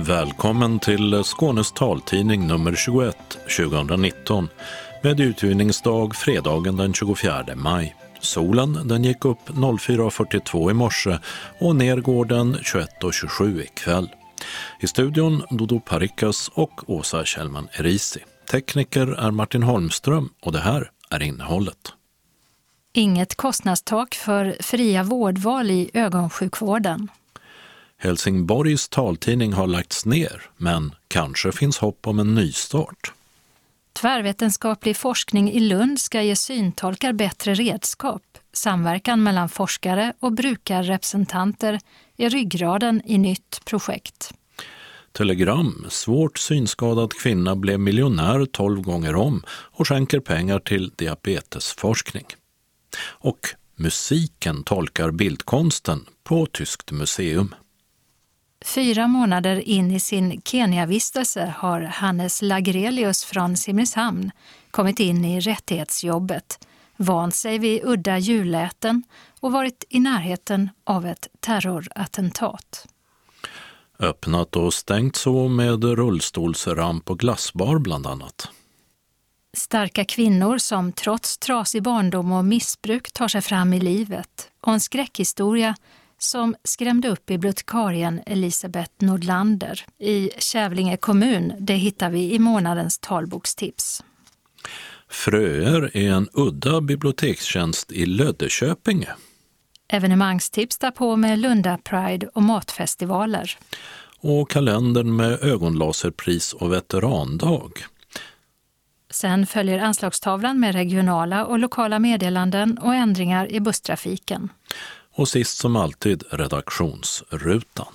Välkommen till Skånes taltidning nummer 21 2019 med utgivningsdag fredagen den 24 maj. Solen den gick upp 04.42 i morse och ner går den 21.27 ikväll. I studion Dodo Parikas och Åsa Kjellman Erisi. Tekniker är Martin Holmström och det här är innehållet. Inget kostnadstak för fria vårdval i ögonsjukvården. Helsingborgs taltidning har lagts ner, men kanske finns hopp om en nystart. Tvärvetenskaplig forskning i Lund ska ge syntolkar bättre redskap. Samverkan mellan forskare och brukarrepresentanter är ryggraden i nytt projekt. Telegram, svårt synskadad kvinna blev miljonär 12 gånger om och skänker pengar till diabetesforskning. Och musiken tolkar bildkonsten på Tyskt museum. 4 månader in i sin Kenya-vistelse har Hannes Lagrelius från Simrishamn kommit in i rättighetsjobbet, vant sig vid udda julläten och varit i närheten av ett terrorattentat. Öppnat och stängt så med rullstolsramp och glassbar bland annat. Starka kvinnor som trots trasig barndom och missbruk tar sig fram i livet och en skräckhistoria som skrämde upp bibliotekarien Elisabeth Nordlander i Kävlinge kommun. Det hittar vi i månadens talbokstips. Fröer är en udda bibliotekstjänst i Löddeköpinge. Evenemangstips därpå med Lunda Pride och matfestivaler. Och kalendern med ögonlaserpris och veterandag. Sen följer anslagstavlan med regionala och lokala meddelanden och ändringar i busstrafiken. Och sist som alltid redaktionsrutan.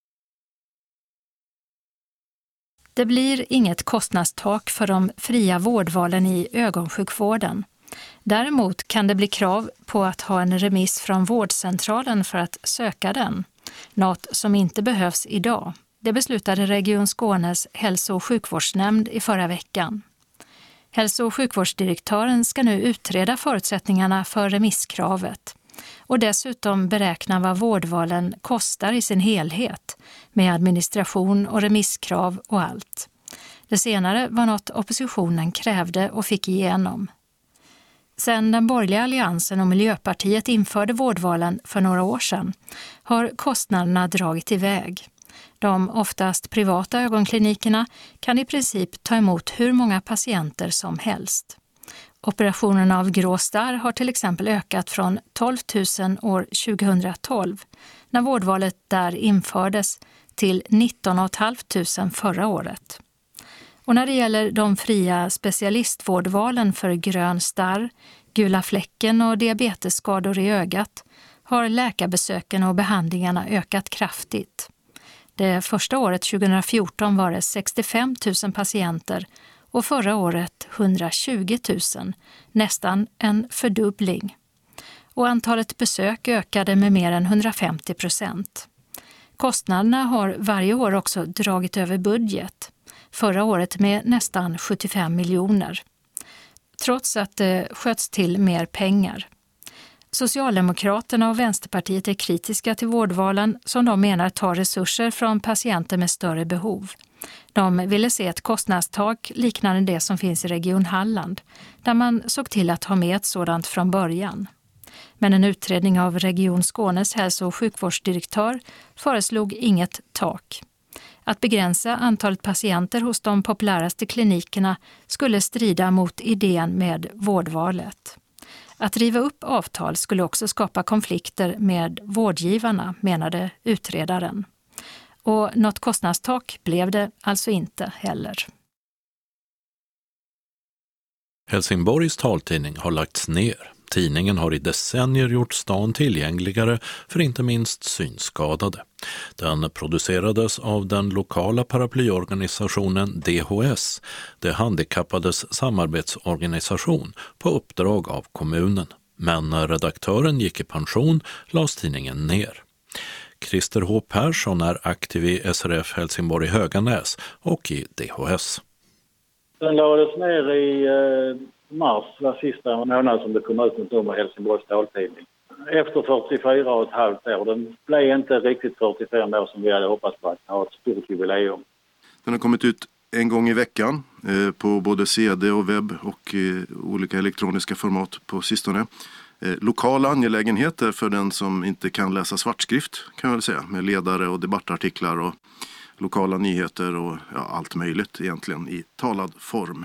Det blir inget kostnadstak för de fria vårdvalen i ögonsjukvården. Däremot kan det bli krav på att ha en remiss från vårdcentralen för att söka den. Något som inte behövs idag. Det beslutade Region Skånes hälso- och sjukvårdsnämnd i förra veckan. Hälso- och sjukvårdsdirektören ska nu utreda förutsättningarna för remisskravet och dessutom beräkna vad vårdvalen kostar i sin helhet med administration och remisskrav och allt. Det senare var något oppositionen krävde och fick igenom. Sedan den borgerliga alliansen och Miljöpartiet införde vårdvalen för några år sedan har kostnaderna dragit iväg. De oftast privata ögonklinikerna kan i princip ta emot hur många patienter som helst. Operationen av grå starr har till exempel ökat från 12 000 år 2012 när vårdvalet där infördes till 19 500 förra året. Och när det gäller de fria specialistvårdvalen för grön starr, gula fläcken och diabetesskador i ögat har läkarbesöken och behandlingarna ökat kraftigt. Det första året 2014 var det 65 000 patienter och förra året 120 000, nästan en fördubbling. Och antalet besök ökade med mer än 150%. Kostnaderna har varje år också dragit över budget, förra året med nästan 75 miljoner. Trots att det sköts till mer pengar. Socialdemokraterna och Vänsterpartiet är kritiska till vårdvalen som de menar tar resurser från patienter med större behov. De ville se ett kostnadstak liknande det som finns i Region Halland, där man såg till att ha med ett sådant från början. Men en utredning av Region Skånes hälso- och sjukvårdsdirektör föreslog inget tak. Att begränsa antalet patienter hos de populäraste klinikerna skulle strida mot idén med vårdvalet. Att riva upp avtal skulle också skapa konflikter med vårdgivarna, menade utredaren. Och något kostnadstak blev det alltså inte heller. Helsingborgs taltidning har lagts ner. Tidningen har i decennier gjort stan tillgängligare för inte minst synskadade. Den producerades av den lokala paraplyorganisationen DHS, det handikappades samarbetsorganisation, på uppdrag av kommunen. Men när redaktören gick i pension lades tidningen ner. Christer H. Persson är aktiv i SRF Helsingborg Höganäs och i DHS. Den lades ner i mars, var sista månad som det kom ut något om Helsingborgs taltidning. efter 44,5 år. Den blev inte riktigt 45 år som vi hade hoppats på att ha ett stort jubileum. Den har kommit ut en gång i veckan på både CD och webb och olika elektroniska format på sistone. Lokala angelägenheter för den som inte kan läsa svartskrift kan jag väl säga, med ledare och debattartiklar och lokala nyheter och allt möjligt egentligen i talad form.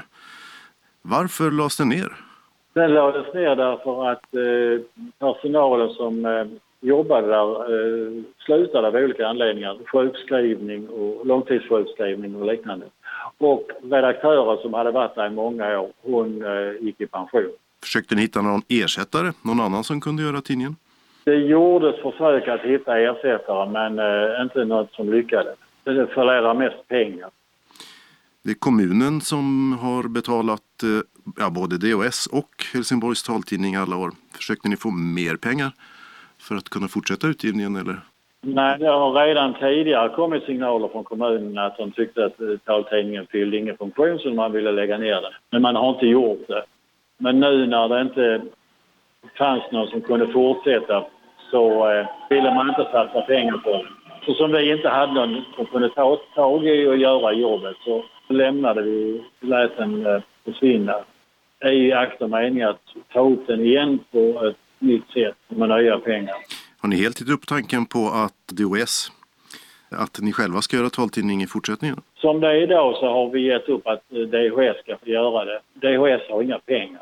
Varför lades den ner? Den lades ner därför att personalen som jobbade där slutade av olika anledningar. Sjukskrivning och långtidssjukskrivning och liknande. Och redaktören som hade varit där i många år, hon gick i pension. Försökte ni hitta någon ersättare, någon annan som kunde göra tidningen? Det gjordes försök att hitta ersättare men inte något som lyckades. Det förlorar mest pengar. Det är kommunen som har betalat både DHS och Helsingborgs taltidning alla år. Försökte ni få mer pengar för att kunna fortsätta utgivningen eller? Nej, det har redan tidigare kommit signaler från kommunen att de tyckte att taltidningen fyllde ingen funktion så man ville lägga ner den. Men man har inte gjort det. Men nu när det inte fanns någon som kunde fortsätta så ville man inte satsa pengar på det. Så som vi inte hade någon som kunde ta tag i och göra jobbet så lämnade vi, lät den försvinna i akt och mening att ta upp den igen på ett nytt sätt med nya pengar. Har ni helt gett upp tanken på att DHS, att ni själva ska göra taltidning i fortsättningen? Som det är idag så har vi gett upp att DHS ska få göra det. DHS har inga pengar.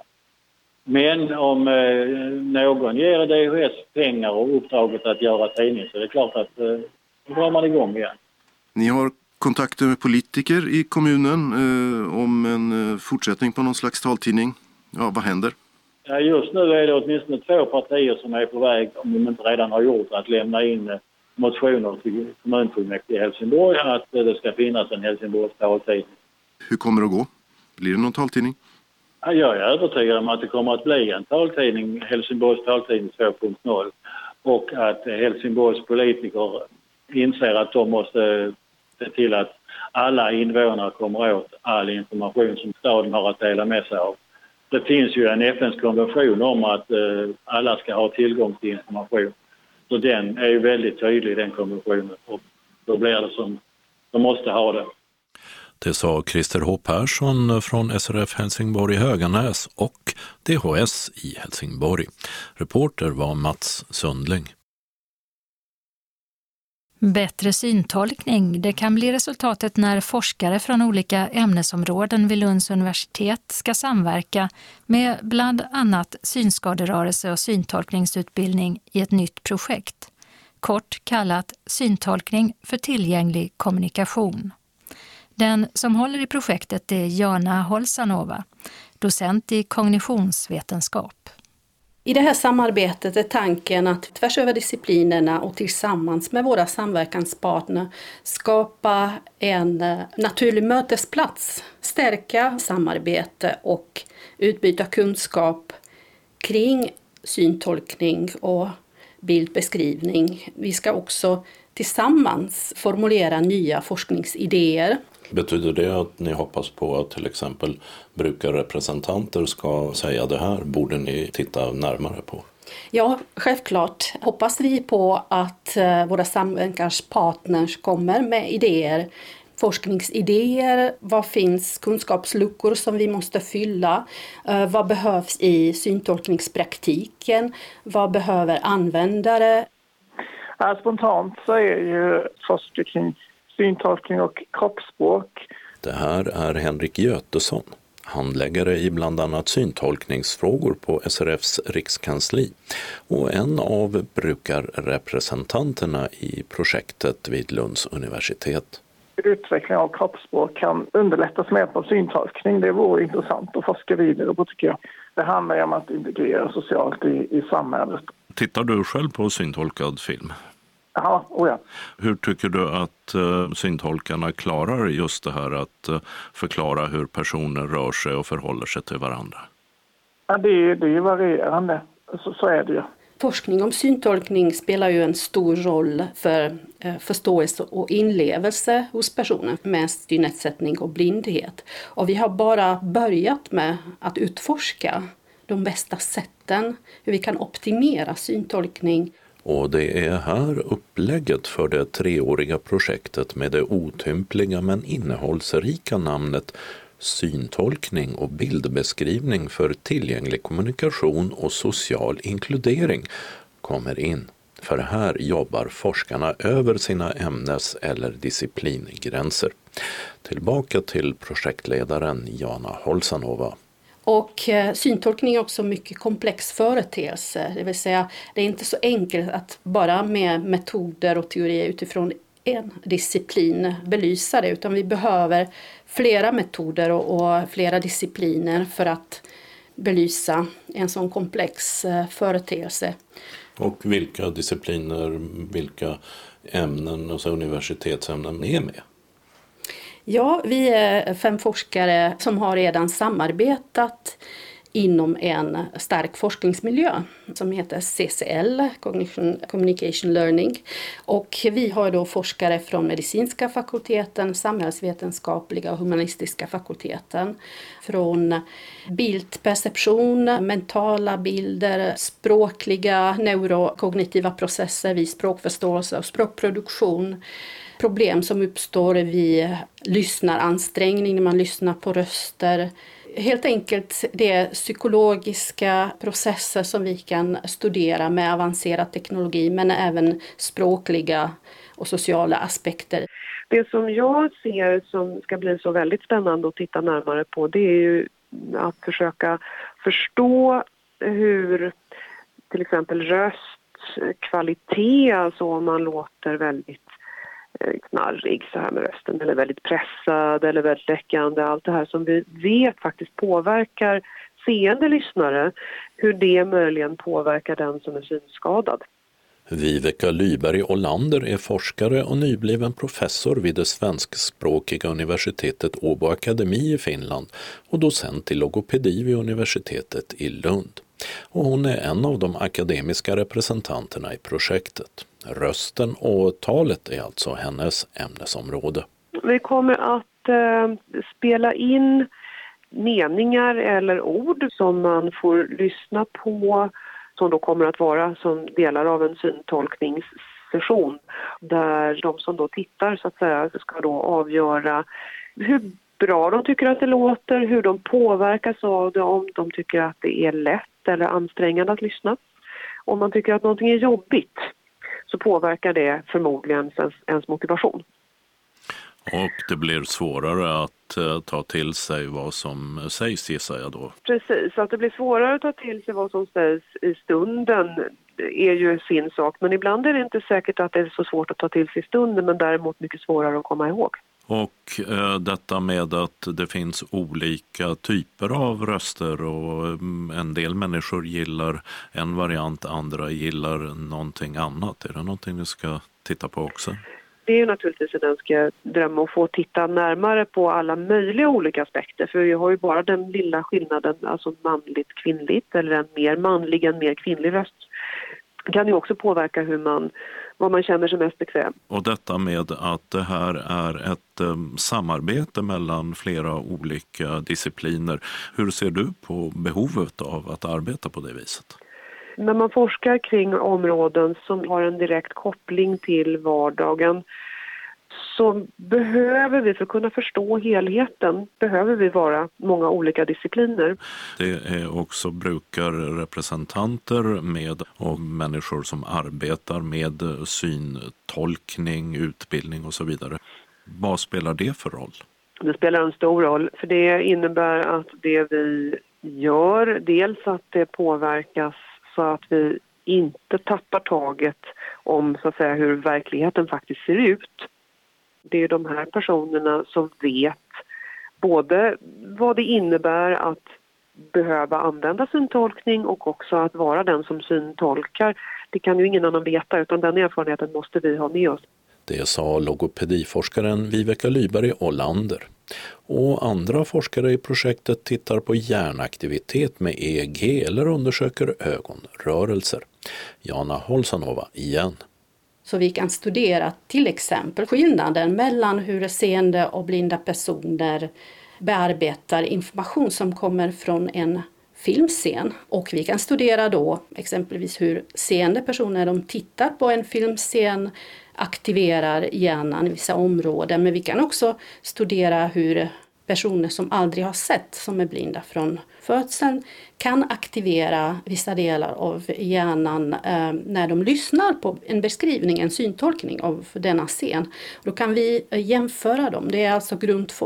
Men om någon ger DHS pengar och uppdraget att göra tidning så är det klart att då drar man igång igen. Ni har kontakter med politiker i kommunen om en fortsättning på någon slags taltidning. Ja, vad händer? Ja, just nu är det åtminstone 2 partier som är på väg, om de inte redan har gjort, att lämna in motioner till kommunfullmäktige i Helsingborg att det ska finnas en Helsingborgs taltidning. Hur kommer det att gå? Blir det någon taltidning? Ja, jag är övertygad om att det kommer att bli en taltidning, Helsingborgs taltidning 2.0, och att Helsingborgs politiker inser att de måste se till att alla invånare kommer åt all information som staden har att dela med sig av. Det finns ju en FN-konvention om att alla ska ha tillgång till information. Så den är ju väldigt tydlig, den konventionen. Och då blir det som de måste ha det. Det sa Christer H. Persson från SRF Helsingborg i Höganäs och DHS i Helsingborg. Reporter var Mats Sundling. Bättre syntolkning, det kan bli resultatet när forskare från olika ämnesområden vid Lunds universitet ska samverka med bland annat synskaderörelse och syntolkningsutbildning i ett nytt projekt. Kort kallat Syntolkning för tillgänglig kommunikation. Den som håller i projektet är Jana Holsanova, docent i kognitionsvetenskap. I det här samarbetet är tanken att tvärs över disciplinerna och tillsammans med våra samverkanspartner skapa en naturlig mötesplats, stärka samarbete och utbyta kunskap kring syntolkning och bildbeskrivning. Vi ska också tillsammans formulera nya forskningsidéer. Betyder det att ni hoppas på att till exempel brukarrepresentanter ska säga det här borde ni titta närmare på? Ja, självklart hoppas vi på att våra samverkanspartners kommer med idéer, forskningsidéer. Vad finns kunskapsluckor som vi måste fylla? Vad behövs i syntolkningspraktiken? Vad behöver användare? Spontant så är ju forskning kring syntolkning och kroppsspråk. Det här är Henrik Götesson, handläggare i bland annat syntolkningsfrågor på SRFs rikskansli och en av brukarrepresentanterna i projektet vid Lunds universitet. Utveckling av kroppsspråk kan underlättas med hjälp av syntolkning. Det vore intressant att forska vidare på, tycker jag. Det handlar om att integrera socialt i samhället. Tittar du själv på syntolkad film? Ja, ja. Hur tycker du att syntolkarna klarar just det här att förklara hur personer rör sig och förhåller sig till varandra? Ja, det är varierande. Så är det ju. Forskning om syntolkning spelar ju en stor roll för förståelse och inlevelse hos personer med synnedsättning och blindhet. Och vi har bara börjat med att utforska de bästa sätten, hur vi kan optimera syntolkning. Och det är här upplägget för det 3-åriga projektet med det otympliga men innehållsrika namnet Syntolkning och bildbeskrivning för tillgänglig kommunikation och social inkludering kommer in. För här jobbar forskarna över sina ämnes- eller disciplingränser. Tillbaka till projektledaren Jana Holsanova. Och syntolkning är också mycket komplex företeelse, det vill säga det är inte så enkelt att bara med metoder och teorier utifrån en disciplin belysa det, utan vi behöver flera metoder och flera discipliner för att belysa en sån komplex företeelse. Och vilka discipliner, vilka ämnen, alltså universitetsämnen är med? Ja, vi är 5 forskare som har redan samarbetat inom en stark forskningsmiljö som heter CCL, Communication Learning. Och vi har då forskare från medicinska fakulteten, samhällsvetenskapliga och humanistiska fakulteten. Från bildperception, mentala bilder, språkliga neurokognitiva processer vid språkförståelse och språkproduktion. Problem som uppstår vid lyssnaransträngning när man lyssnar på röster. Helt enkelt det är psykologiska processer som vi kan studera med avancerad teknologi, men även språkliga och sociala aspekter. Det som jag ser som ska bli så väldigt spännande att titta närmare på, det är ju att försöka förstå hur till exempel röstkvalitet, alltså om man låter väldigt knarrig så här med rösten eller väldigt pressad eller väldigt läckande, allt det här som vi vet faktiskt påverkar seende lyssnare, hur det möjligen påverkar den som är synskadad. Viveka Lyberg Olander är forskare och nybliven professor vid det svenskspråkiga universitetet Åbo Akademi i Finland och docent i logopedi vid universitetet i Lund. Och hon är en av de akademiska representanterna i projektet. Rösten och talet är alltså hennes ämnesområde. Vi kommer att spela in meningar eller ord som man får lyssna på, som då kommer att vara som delar av en syntolkningssession, där de som då tittar så att säga ska då avgöra hur bra de tycker att det låter, hur de påverkas av det, om de tycker att det är lätt eller ansträngande att lyssna. Om man tycker att någonting är jobbigt så påverkar det förmodligen ens motivation. Och det blir svårare att ta till sig vad som sägs, gissar jag då. Precis, att det blir svårare att ta till sig vad som sägs i stunden är ju sin sak. Men ibland är det inte säkert att det är så svårt att ta till sig i stunden, men däremot mycket svårare att komma ihåg. Och detta med att det finns olika typer av röster och en del människor gillar en variant, andra gillar någonting annat. Är det någonting vi ska titta på också? Det är ju naturligtvis en önskedröm att få titta närmare på alla möjliga olika aspekter. För vi har ju bara den lilla skillnaden, alltså manligt kvinnligt eller en mer manlig, en mer kvinnlig röst. Det kan ju också påverka vad man känner sig mest bekväm. Och detta med att det här är ett samarbete mellan flera olika discipliner. Hur ser du på behovet av att arbeta på det viset? När man forskar kring områden som har en direkt koppling till vardagen så behöver vi, för att kunna förstå helheten, behöver vi vara många olika discipliner. Det är också brukarrepresentanter med och människor som arbetar med syntolkning, utbildning och så vidare. Vad spelar det för roll? Det spelar en stor roll, för det innebär att det vi gör, dels att det påverkas så att vi inte tappar taget om så att säga hur verkligheten faktiskt ser ut. Det är de här personerna som vet både vad det innebär att behöva använda syntolkning och också att vara den som syntolkar. Det kan ju ingen annan veta, utan den erfarenheten måste vi ha med oss. Det sa logopediforskaren Viveka Lyberg Olander. Och andra forskare i projektet tittar på hjärnaktivitet med EEG eller undersöker ögonrörelser. Jana Holsanova igen. Så vi kan studera till exempel skillnaden mellan hur seende och blinda personer bearbetar information som kommer från en filmscen. Och vi kan studera då exempelvis hur seende personer de tittar på en filmscen aktiverar hjärnan i vissa områden. Men vi kan också studera hur personer som aldrig har sett, som är blinda från födseln, kan aktivera vissa delar av hjärnan när de lyssnar på en beskrivning, en syntolkning av denna scen. Då kan vi jämföra dem. Det är alltså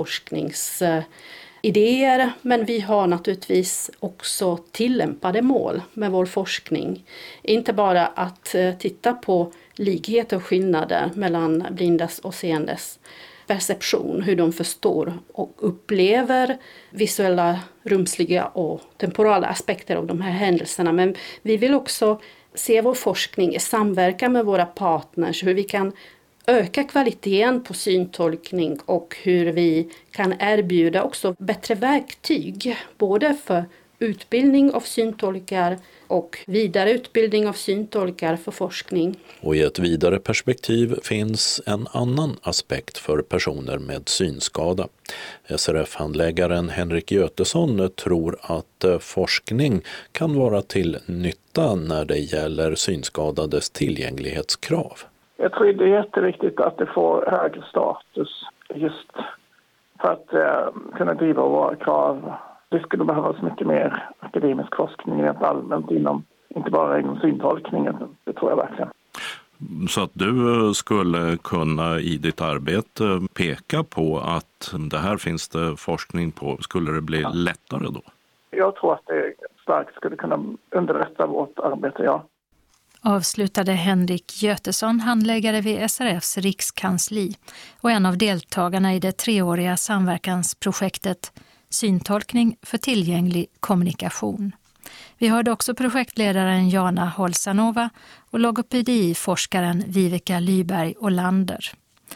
grundforskningsidéer, men vi har naturligtvis också tillämpade mål med vår forskning. Inte bara att titta på likheter och skillnader mellan blindas och seendes perception, hur de förstår och upplever visuella, rumsliga och temporala aspekter av de här händelserna. Men vi vill också se vår forskning i samverkan med våra partners, hur vi kan öka kvaliteten på syntolkning och hur vi kan erbjuda också bättre verktyg, både för utbildning av syntolkar och vidareutbildning av syntolkar för forskning. Och i ett vidare perspektiv finns en annan aspekt för personer med synskada. SRF-handläggaren Henrik Götesson tror att forskning kan vara till nytta när det gäller synskadades tillgänglighetskrav. Jag tror det är jätteviktigt att det får högre status just för att kunna driva våra krav. Det skulle behövas mycket mer akademisk forskning rent allmänt inte bara inom syntolkningen, det tror jag verkligen. Så att du skulle kunna i ditt arbete peka på att det här finns det forskning på, skulle det bli lättare då? Jag tror att det starkt skulle kunna underlätta vårt arbete, ja. Avslutade Henrik Götesson, handläggare vid SRFs rikskansli och en av deltagarna i det 3-åriga samverkansprojektet Syntolkning för tillgänglig kommunikation. Vi hörde också projektledaren Jana Holsanova och logopediforskaren Viveka Lyberg Olander.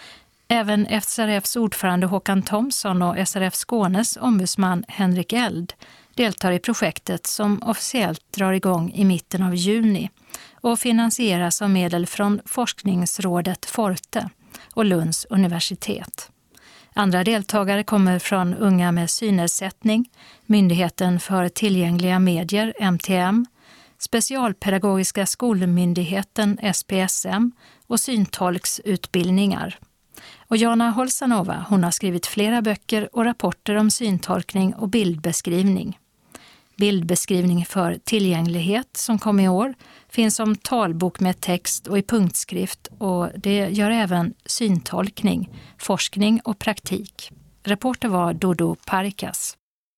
Även SRFs ordförande Håkan Thomsson och SRF Skånes ombudsman Henrik Eld deltar i projektet som officiellt drar igång i mitten av juni och finansieras av medel från forskningsrådet Forte och Lunds universitet. Andra deltagare kommer från Unga med synnedsättning, Myndigheten för tillgängliga medier, MTM, Specialpedagogiska skolmyndigheten, SPSM och syntolksutbildningar. Och Jana Holsanova, hon har skrivit flera böcker och rapporter om syntolkning och bildbeskrivning. Bildbeskrivning för tillgänglighet som kom i år finns som talbok med text och i punktskrift, och det gör även syntolkning, forskning och praktik. Reporter var Dodo Parikas.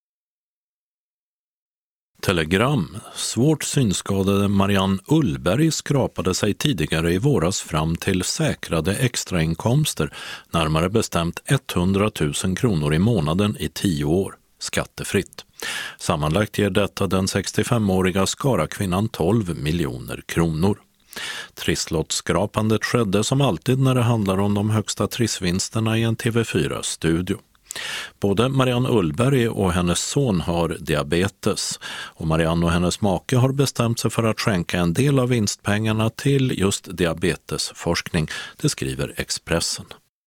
Telegram. Svårt synskadade Marianne Ullberg skrapade sig tidigare i våras fram till säkrade extrainkomster, närmare bestämt 100 000 kronor i månaden i 10 år, skattefritt. Sammanlagt ger detta den 65-åriga Skara-kvinnan 12 miljoner kronor. Trisslottskrapandet skedde som alltid när det handlar om de högsta trissvinsterna i en TV4-studio. Både Marianne Ullberg och hennes son har diabetes, och Marianne och hennes make har bestämt sig för att skänka en del av vinstpengarna till just diabetesforskning, det skriver Expressen.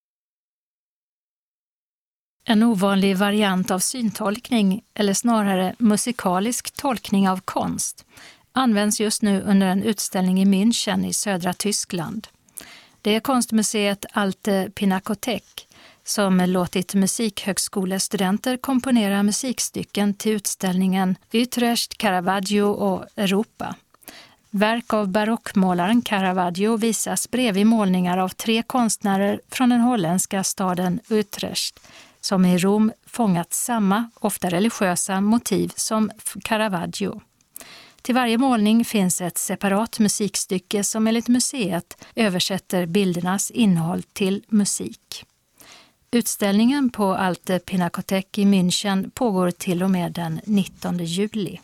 En ovanlig variant av syntolkning, eller snarare musikalisk tolkning av konst, används just nu under en utställning i München i södra Tyskland. Det är konstmuseet Alte Pinakothek som låtit musikhögskolestudenter komponera musikstycken till utställningen Utrecht, Caravaggio och Europa. Verk av barockmålaren Caravaggio visas bredvid målningar av 3 konstnärer från den holländska staden Utrecht, som i Rom fångat samma, ofta religiösa, motiv som Caravaggio. Till varje målning finns ett separat musikstycke som enligt museet översätter bildernas innehåll till musik. Utställningen på Alte Pinakothek i München pågår till och med den 19 juli.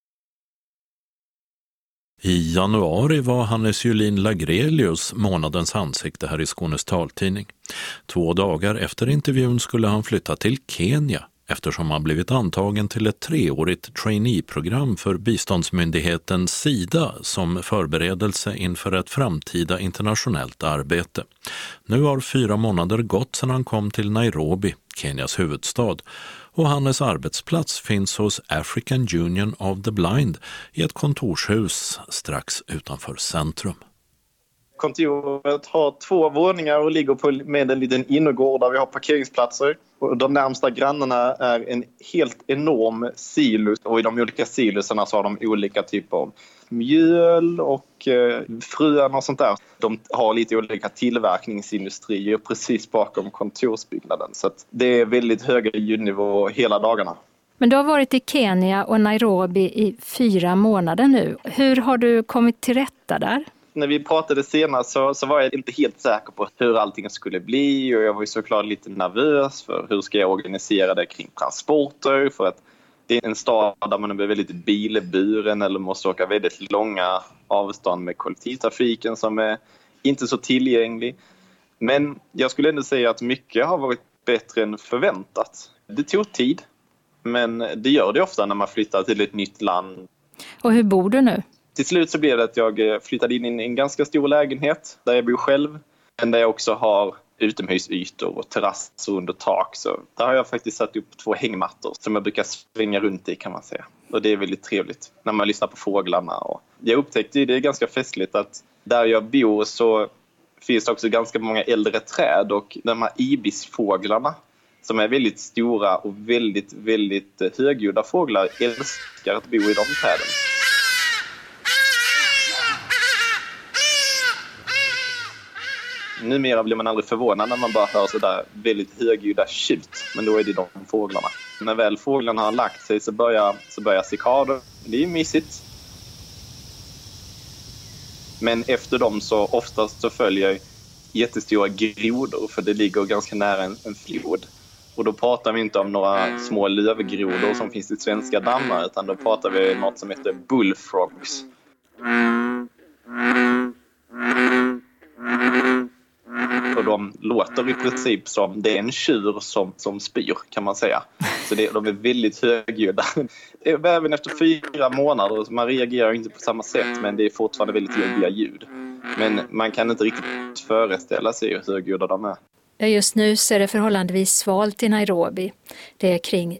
I januari var Hannes Julin Lagrelius månadens ansikte här i Skånes taltidning. 2 dagar efter intervjun skulle han flytta till Kenya eftersom han blivit antagen till ett 3-årigt trainee-program för biståndsmyndigheten SIDA som förberedelse inför ett framtida internationellt arbete. Nu har 4 månader gått sedan han kom till Nairobi, Kenias huvudstad, och Hannes arbetsplats finns hos African Union of the Blind i ett kontorshus strax utanför centrum. Kontoret har 2 våningar och ligger med en liten innergård där vi har parkeringsplatser. Och de närmsta grannarna är en helt enorm silus, och i de olika silusarna så har de olika typer av mjöl och frön och sånt där. De har lite olika tillverkningsindustrier precis bakom kontorsbyggnaden, så att det är väldigt höga ljudnivå hela dagarna. Men du har varit i Kenya och Nairobi i 4 månader nu. Hur har du kommit till rätta där? När vi pratade senast så var jag inte helt säker på hur allting skulle bli, och jag var ju såklart lite nervös för hur ska jag organisera det kring transporter, för att det är en stad där man är väldigt bilburen eller måste åka väldigt långa avstånd med kollektivtrafiken som är inte så tillgänglig. Men jag skulle ändå säga att mycket har varit bättre än förväntat. Det tog tid, men det gör det ofta när man flyttar till ett nytt land. Och hur bor du nu? Till slut så blev det att jag flyttade in i en ganska stor lägenhet där jag bor själv. Men där jag också har utomhusytor och terrasser under tak. Så där har jag faktiskt satt upp 2 hängmattor som jag brukar svänga runt i, kan man säga. Och det är väldigt trevligt när man lyssnar på fåglarna. Och jag upptäckte ju, det är ganska festligt, att där jag bor så finns det också ganska många äldre träd. Och de här ibisfåglarna som är väldigt stora och väldigt, väldigt högljudda fåglar älskar att bo i de träden. Numera blir man aldrig förvånad när man bara hör så där väldigt högljudda tjut. Men då är det de fåglarna. När väl fåglarna har lagt sig så börjar cikader. Det är mysigt. Men efter dem så oftast så följer jättestora grodor. För det ligger ganska nära en flod. Och då pratar vi inte om några små lövgrodor som finns i svenska dammar. Utan då pratar vi om något som heter bullfrogs. Och de låter i princip som det är en tjur som spyr, kan man säga. Så de är väldigt högljudda. Även efter 4 månader, man reagerar inte på samma sätt, men det är fortfarande väldigt jobbiga ljud. Men man kan inte riktigt föreställa sig hur högljudda de är. Just nu så är det förhållandevis svalt i Nairobi. Det är kring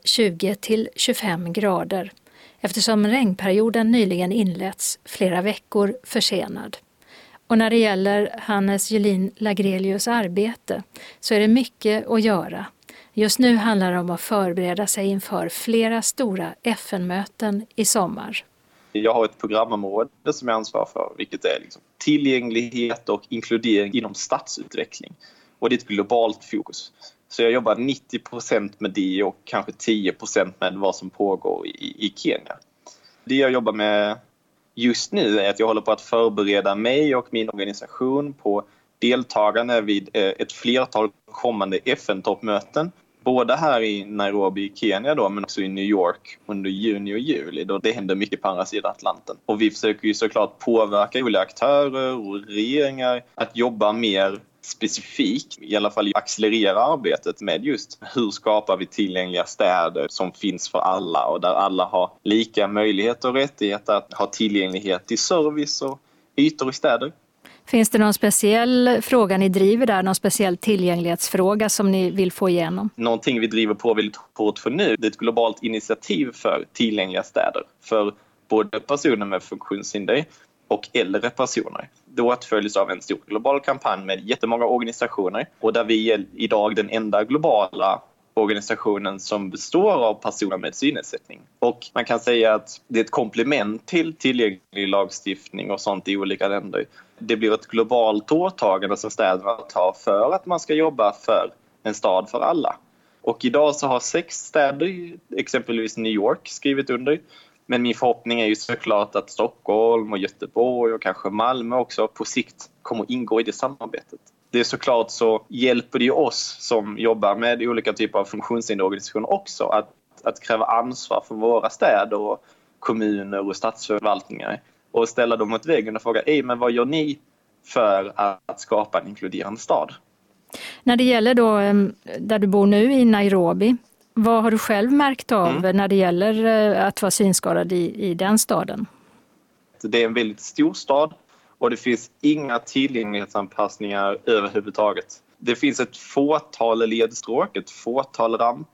20-25 grader. Eftersom regnperioden nyligen inletts flera veckor försenad. Och när det gäller Hannes Julin Lagrelius arbete så är det mycket att göra. Just nu handlar det om att förbereda sig inför flera stora FN-möten i sommar. Jag har ett programområde som jag ansvarar för, vilket är tillgänglighet och inkludering inom stadsutveckling. Och det är ett globalt fokus. Så jag jobbar 90% med det och kanske 10% med vad som pågår i Kenya. Det jag jobbar med just nu är att jag håller på att förbereda mig och min organisation på deltagande vid ett flertal kommande FN-toppmöten. Både här i Nairobi i Kenya då, men också i New York under juni och juli då det händer mycket på andra sidan Atlanten. Och vi försöker ju såklart påverka olika aktörer och regeringar att jobba mer specifikt, i alla fall accelerera arbetet med just hur skapar vi tillgängliga städer som finns för alla och där alla har lika möjligheter och rättigheter att ha tillgänglighet till service och ytor i städer. Finns det någon speciell fråga ni driver där, någon speciell tillgänglighetsfråga som ni vill få igenom? Någonting vi driver på väldigt hårt för nu, det är ett globalt initiativ för tillgängliga städer för både personer med funktionshinder och äldre personer. Då åtföljs av en stor global kampanj med jättemånga organisationer och där vi är idag den enda globala organisationen som består av personer med synnedsättning. Och man kan säga att det är ett komplement till tillgänglig lagstiftning och sånt i olika länder. Det blir ett globalt åtagande som städerna tar för att man ska jobba för en stad för alla. Och idag så har 6 städer, exempelvis New York, skrivit under. Men min förhoppning är ju såklart att Stockholm och Göteborg och kanske Malmö också på sikt kommer ingå i det samarbetet. Det är såklart så hjälper det ju oss som jobbar med olika typer av funktionshinderorganisationer också att kräva ansvar för våra städer och kommuner och statsförvaltningar och ställa dem mot väggen och fråga, men vad gör ni för att skapa en inkluderande stad? När det gäller då där du bor nu i Nairobi, vad har du själv märkt av när det gäller att vara synskadad i den staden? Det är en väldigt stor stad och det finns inga tillgänglighetsanpassningar överhuvudtaget. Det finns ett fåtal ledstråk, ett fåtal ramper.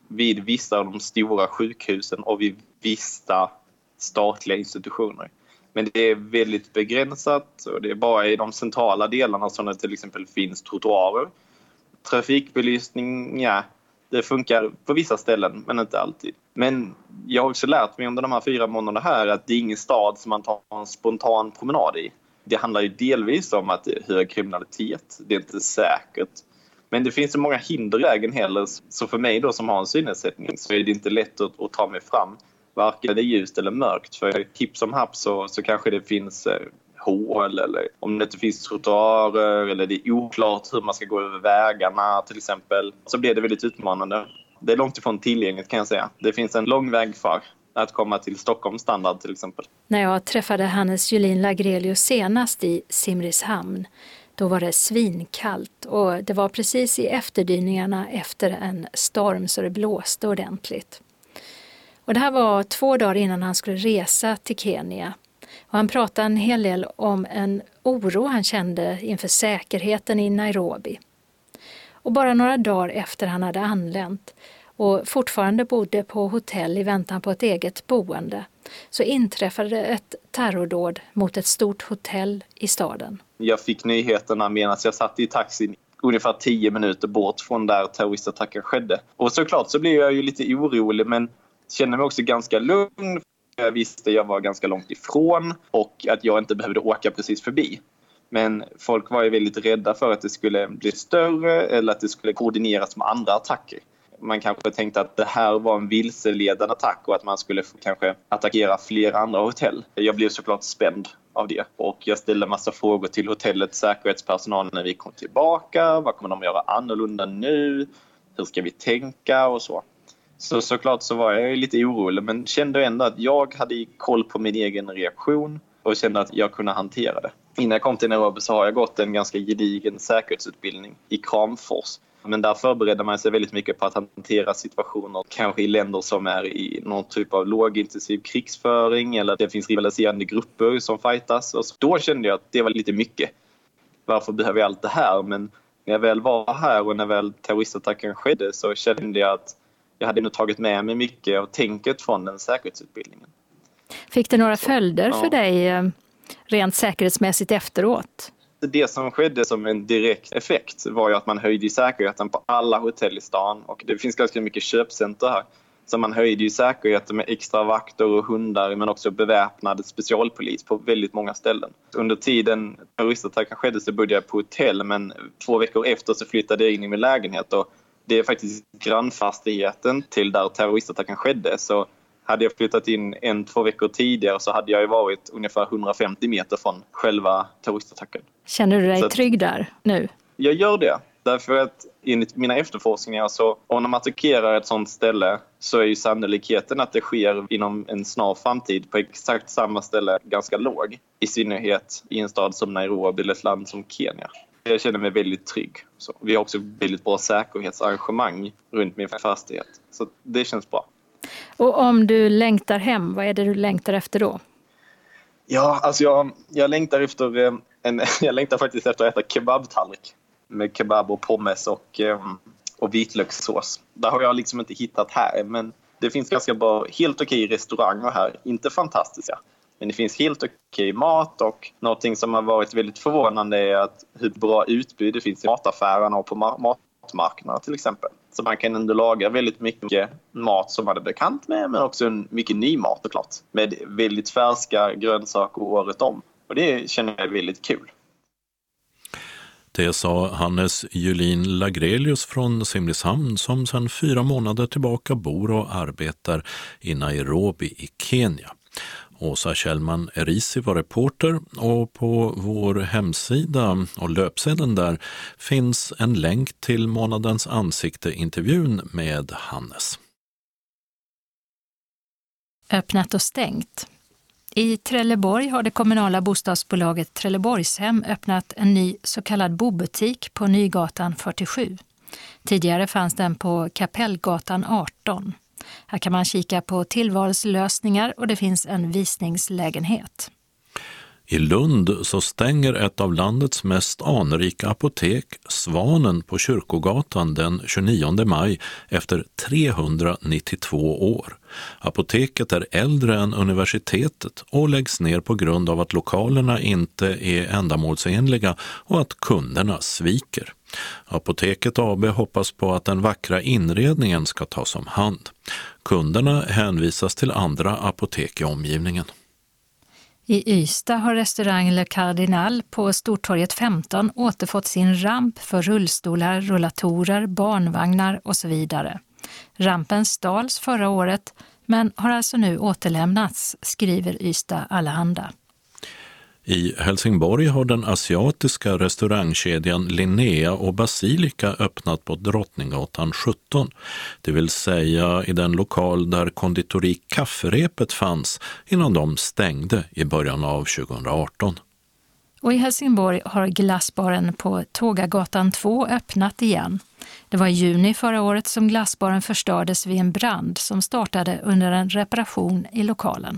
vid vissa av de stora sjukhusen och vid vissa statliga institutioner. Men det är väldigt begränsat och det är bara i de centrala delarna som det till exempel finns trottoarer. Trafikbelysning, ja, det funkar på vissa ställen men inte alltid. Men jag har också lärt mig under de här 4 månaderna här att det är ingen stad som man tar en spontan promenad i. Det handlar ju delvis om att det är hög kriminalitet, det är inte säkert. Men det finns så många hinder i vägen heller, så för mig då som har en synnedsättning så är det inte lätt att ta mig fram. Varken det är ljust eller mörkt, för hipp som happ så kanske det finns hål eller om det inte finns trottoarer eller det är oklart hur man ska gå över vägarna till exempel. Så blir det väldigt utmanande. Det är långt ifrån tillgängligt kan jag säga. Det finns en lång väg för att komma till Stockholms standard till exempel. När jag träffade Hannes Julin Lagrelius senast i Simrishamn, då var det svinkallt och det var precis i efterdyningarna efter en storm så det blåste ordentligt. Och det här var 2 dagar innan han skulle resa till Kenya. Och han pratade en hel del om en oro han kände inför säkerheten i Nairobi. Och bara några dagar efter han hade anlänt och fortfarande bodde på hotell i väntan på ett eget boende så inträffade ett terrordåd mot ett stort hotell i staden. Jag fick nyheterna medan jag satt i taxin ungefär 10 minuter bort från där terroristattacken skedde. Och såklart så blev jag ju lite orolig men kände mig också ganska lugn. Jag visste jag var ganska långt ifrån och att jag inte behövde åka precis förbi. Men folk var ju väldigt rädda för att det skulle bli större eller att det skulle koordineras med andra attacker. Man kanske tänkte att det här var en vilseledande attack och att man skulle kanske attackera flera andra hotell. Jag blev såklart spänd av det och jag ställde massa frågor till hotellets säkerhetspersonal när vi kom tillbaka. Vad kommer de att göra annorlunda nu? Hur ska vi tänka och så? Såklart så var jag lite orolig men kände ändå att jag hade koll på min egen reaktion och kände att jag kunde hantera det. Innan jag kom till Nairobi så har jag gått en ganska gedigen säkerhetsutbildning i Kramfors. Men där förbereder man sig väldigt mycket på att hantera situationer kanske i länder som är i någon typ av lågintensiv krigsföring eller det finns rivaliserande grupper som fightas. Och då kände jag att det var lite mycket. Varför behöver jag allt det här? Men när jag väl var här och när väl terroristattacken skedde så kände jag att jag hade nog tagit med mig mycket av tänket från den säkerhetsutbildningen. Fick det några följder för dig rent säkerhetsmässigt efteråt? Det som skedde som en direkt effekt var ju att man höjde säkerheten på alla hotell i stan. Och det finns ganska mycket köpcenter här. Så man höjde ju säkerheten med extra vakter och hundar men också beväpnad specialpolis på väldigt många ställen. Under tiden terroristattacken skedde så bodde jag på hotell men 2 veckor efter så flyttade jag in i min lägenhet och det är faktiskt grannfastigheten till där terroristattacken skedde. Så hade jag flyttat in 1-2 veckor tidigare så hade jag ju varit ungefär 150 meter från själva terroristattacken. Känner du dig trygg där nu? Jag gör det. Därför att enligt mina efterforskningar så om de attackerar ett sånt ställe så är ju sannolikheten att det sker inom en snar framtid på exakt samma ställe ganska låg. I synnerhet i en stad som Nairobi eller ett land som Kenya. Jag känner mig väldigt trygg. Så vi har också väldigt bra säkerhetsarrangemang runt min fastighet. Så det känns bra. Och om du längtar hem, vad är det du längtar efter då? Ja, alltså jag längtar efter jag längtar faktiskt efter att äta kebabtallrik med kebab och pommes och vitlökssås. Där har jag liksom inte hittat här, men det finns ganska bra, helt okej restauranger här, inte fantastiska. Men det finns helt okej mat och någonting som har varit väldigt förvånande är att hur bra utbud det finns i mataffärerna och på matmarknaderna till exempel. Så man kan ändå laga väldigt mycket mat som man är bekant med men också mycket ny mat såklart. Med väldigt färska grönsaker året om. Och det känner jag är väldigt kul. Det sa Hannes Julin Lagrelius från Simrishamn som sedan 4 månader tillbaka bor och arbetar i Nairobi i Kenya. Åsa Kjellman Erisi var reporter och på vår hemsida och löpsedeln där finns en länk till månadens ansikte-intervjun med Hannes. Öppnat och stängt. I Trelleborg har det kommunala bostadsbolaget Trelleborgshem öppnat en ny så kallad bobutik på Nygatan 47. Tidigare fanns den på Kapellgatan 18. Här kan man kika på tillvalslösningar och det finns en visningslägenhet. I Lund så stänger ett av landets mest anrika apotek, Svanen på Kyrkogatan, den 29 maj efter 392 år. Apoteket är äldre än universitetet och läggs ner på grund av att lokalerna inte är ändamålsenliga och att kunderna sviker. Apoteket AB hoppas på att den vackra inredningen ska tas om hand. Kunderna hänvisas till andra apotek i omgivningen. I Ystad har restaurang Le Cardinal på Stortorget 15 återfått sin ramp för rullstolar, rullatorer, barnvagnar och så vidare. Rampen stals förra året men har alltså nu återlämnats, skriver Ystad Allehanda. I Helsingborg har den asiatiska restaurangkedjan Linnea och Basilika öppnat på Drottninggatan 17, det vill säga i den lokal där konditori Kafferepet fanns innan de stängde i början av 2018. Och i Helsingborg har glassbaren på Tågagatan 2 öppnat igen. Det var i juni förra året som glassbaren förstördes vid en brand som startade under en reparation i lokalen.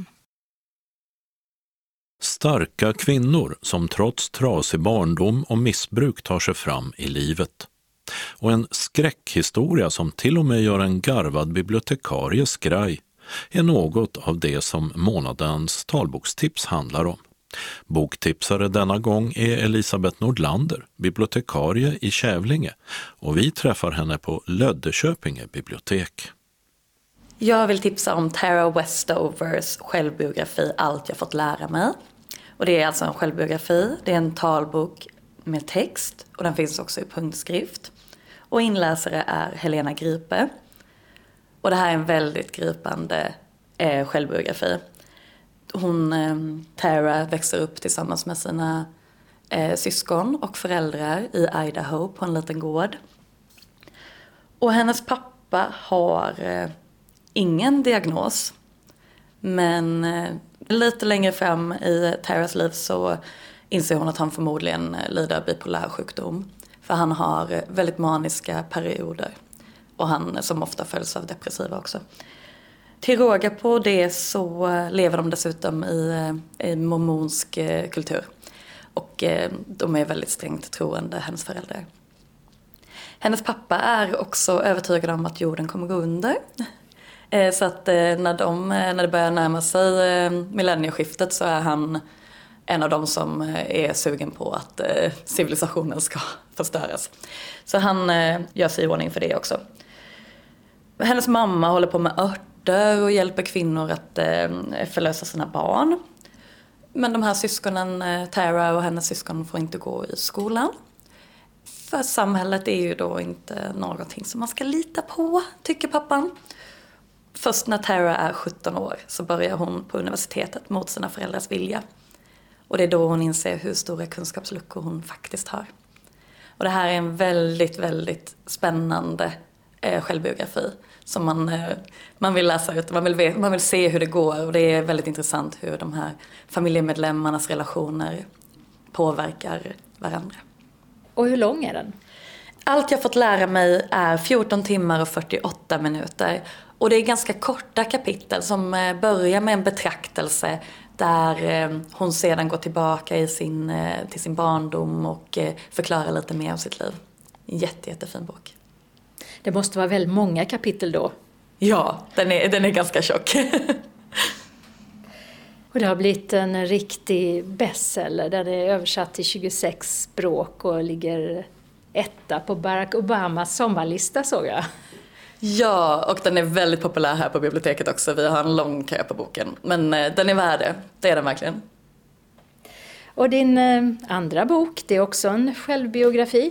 Starka kvinnor som trots trasig barndom och missbruk tar sig fram i livet. Och en skräckhistoria som till och med gör en garvad bibliotekarie skraj är något av det som månadens talbokstips handlar om. Boktipsare denna gång är Elisabeth Nordlander, bibliotekarie i Kävlinge, och vi träffar henne på Löddeköpinge bibliotek. Jag vill tipsa om Tara Westovers självbiografi Allt jag fått lära mig. Och det är alltså en självbiografi, det är en talbok med text och den finns också i punktskrift. Och inläsare är Helena Gripe. Och det här är en väldigt gripande självbiografi. Tara växer upp tillsammans med sina syskon och föräldrar i Idaho på en liten gård. Och hennes pappa har ingen diagnos, men lite längre fram i Taras liv så inser hon att han förmodligen lider av bipolär sjukdom. För han har väldigt maniska perioder och han som ofta följs av depressiva också. Till råga på det så lever de dessutom i mormonsk kultur och de är väldigt strängt troende, hennes föräldrar. Hennes pappa är också övertygad om att jorden kommer gå under. Så att när det börjar närma sig millennieskiftet så är han en av dem som är sugen på att civilisationen ska förstöras. Så han gör sig i ordning för det också. Hennes mamma håller på med örter och hjälper kvinnor att förlösa sina barn. Men de här syskonen, Tara och hennes syskon, får inte gå i skolan. För samhället är ju då inte någonting som man ska lita på, tycker pappan. Först när Tara är 17 år så börjar hon på universitetet mot sina föräldrars vilja. Och det är då hon inser hur stora kunskapsluckor hon faktiskt har. Och det här är en väldigt, väldigt spännande självbiografi som man vill läsa ut. Man vill se hur det går och det är väldigt intressant hur de här familjemedlemmarnas relationer påverkar varandra. Och hur lång är den? Allt jag fått lära mig är 14 timmar och 48 minuter. Och det är ganska korta kapitel som börjar med en betraktelse där hon sedan går tillbaka till sin barndom och förklarar lite mer om sitt liv. En jättefin bok. Det måste vara väldigt många kapitel då. Ja, den är ganska tjock. Och det har blivit en riktig bestseller. Den är översatt till 26 språk och ligger etta på Barack Obamas sommarlista, såg jag. Ja, och den är väldigt populär här på biblioteket också. Vi har en lång kö på boken. Men den är värd det är den verkligen. Och din andra bok, det är också en självbiografi.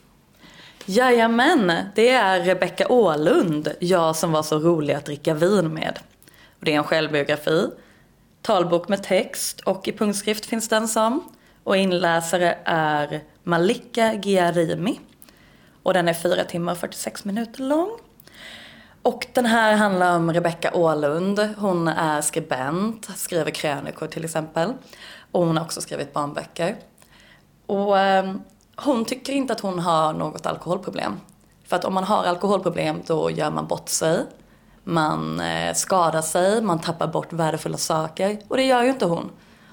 Jajamän, det är Rebecka Åhlund, Jag som var så rolig att dricka vin med. Och det är en självbiografi, talbok med text och i punktskrift finns den som. Och inläsare är Malika Giarimi. Och den är 4 timmar och 46 minuter lång. Och den här handlar om Rebecka Åhlund. Hon är skribent, skriver krönikor till exempel. Och hon har också skrivit barnböcker. Och hon tycker inte att hon har något alkoholproblem. För att om man har alkoholproblem då gör man bort sig. Man skadar sig, man tappar bort värdefulla saker. Och det gör ju inte hon.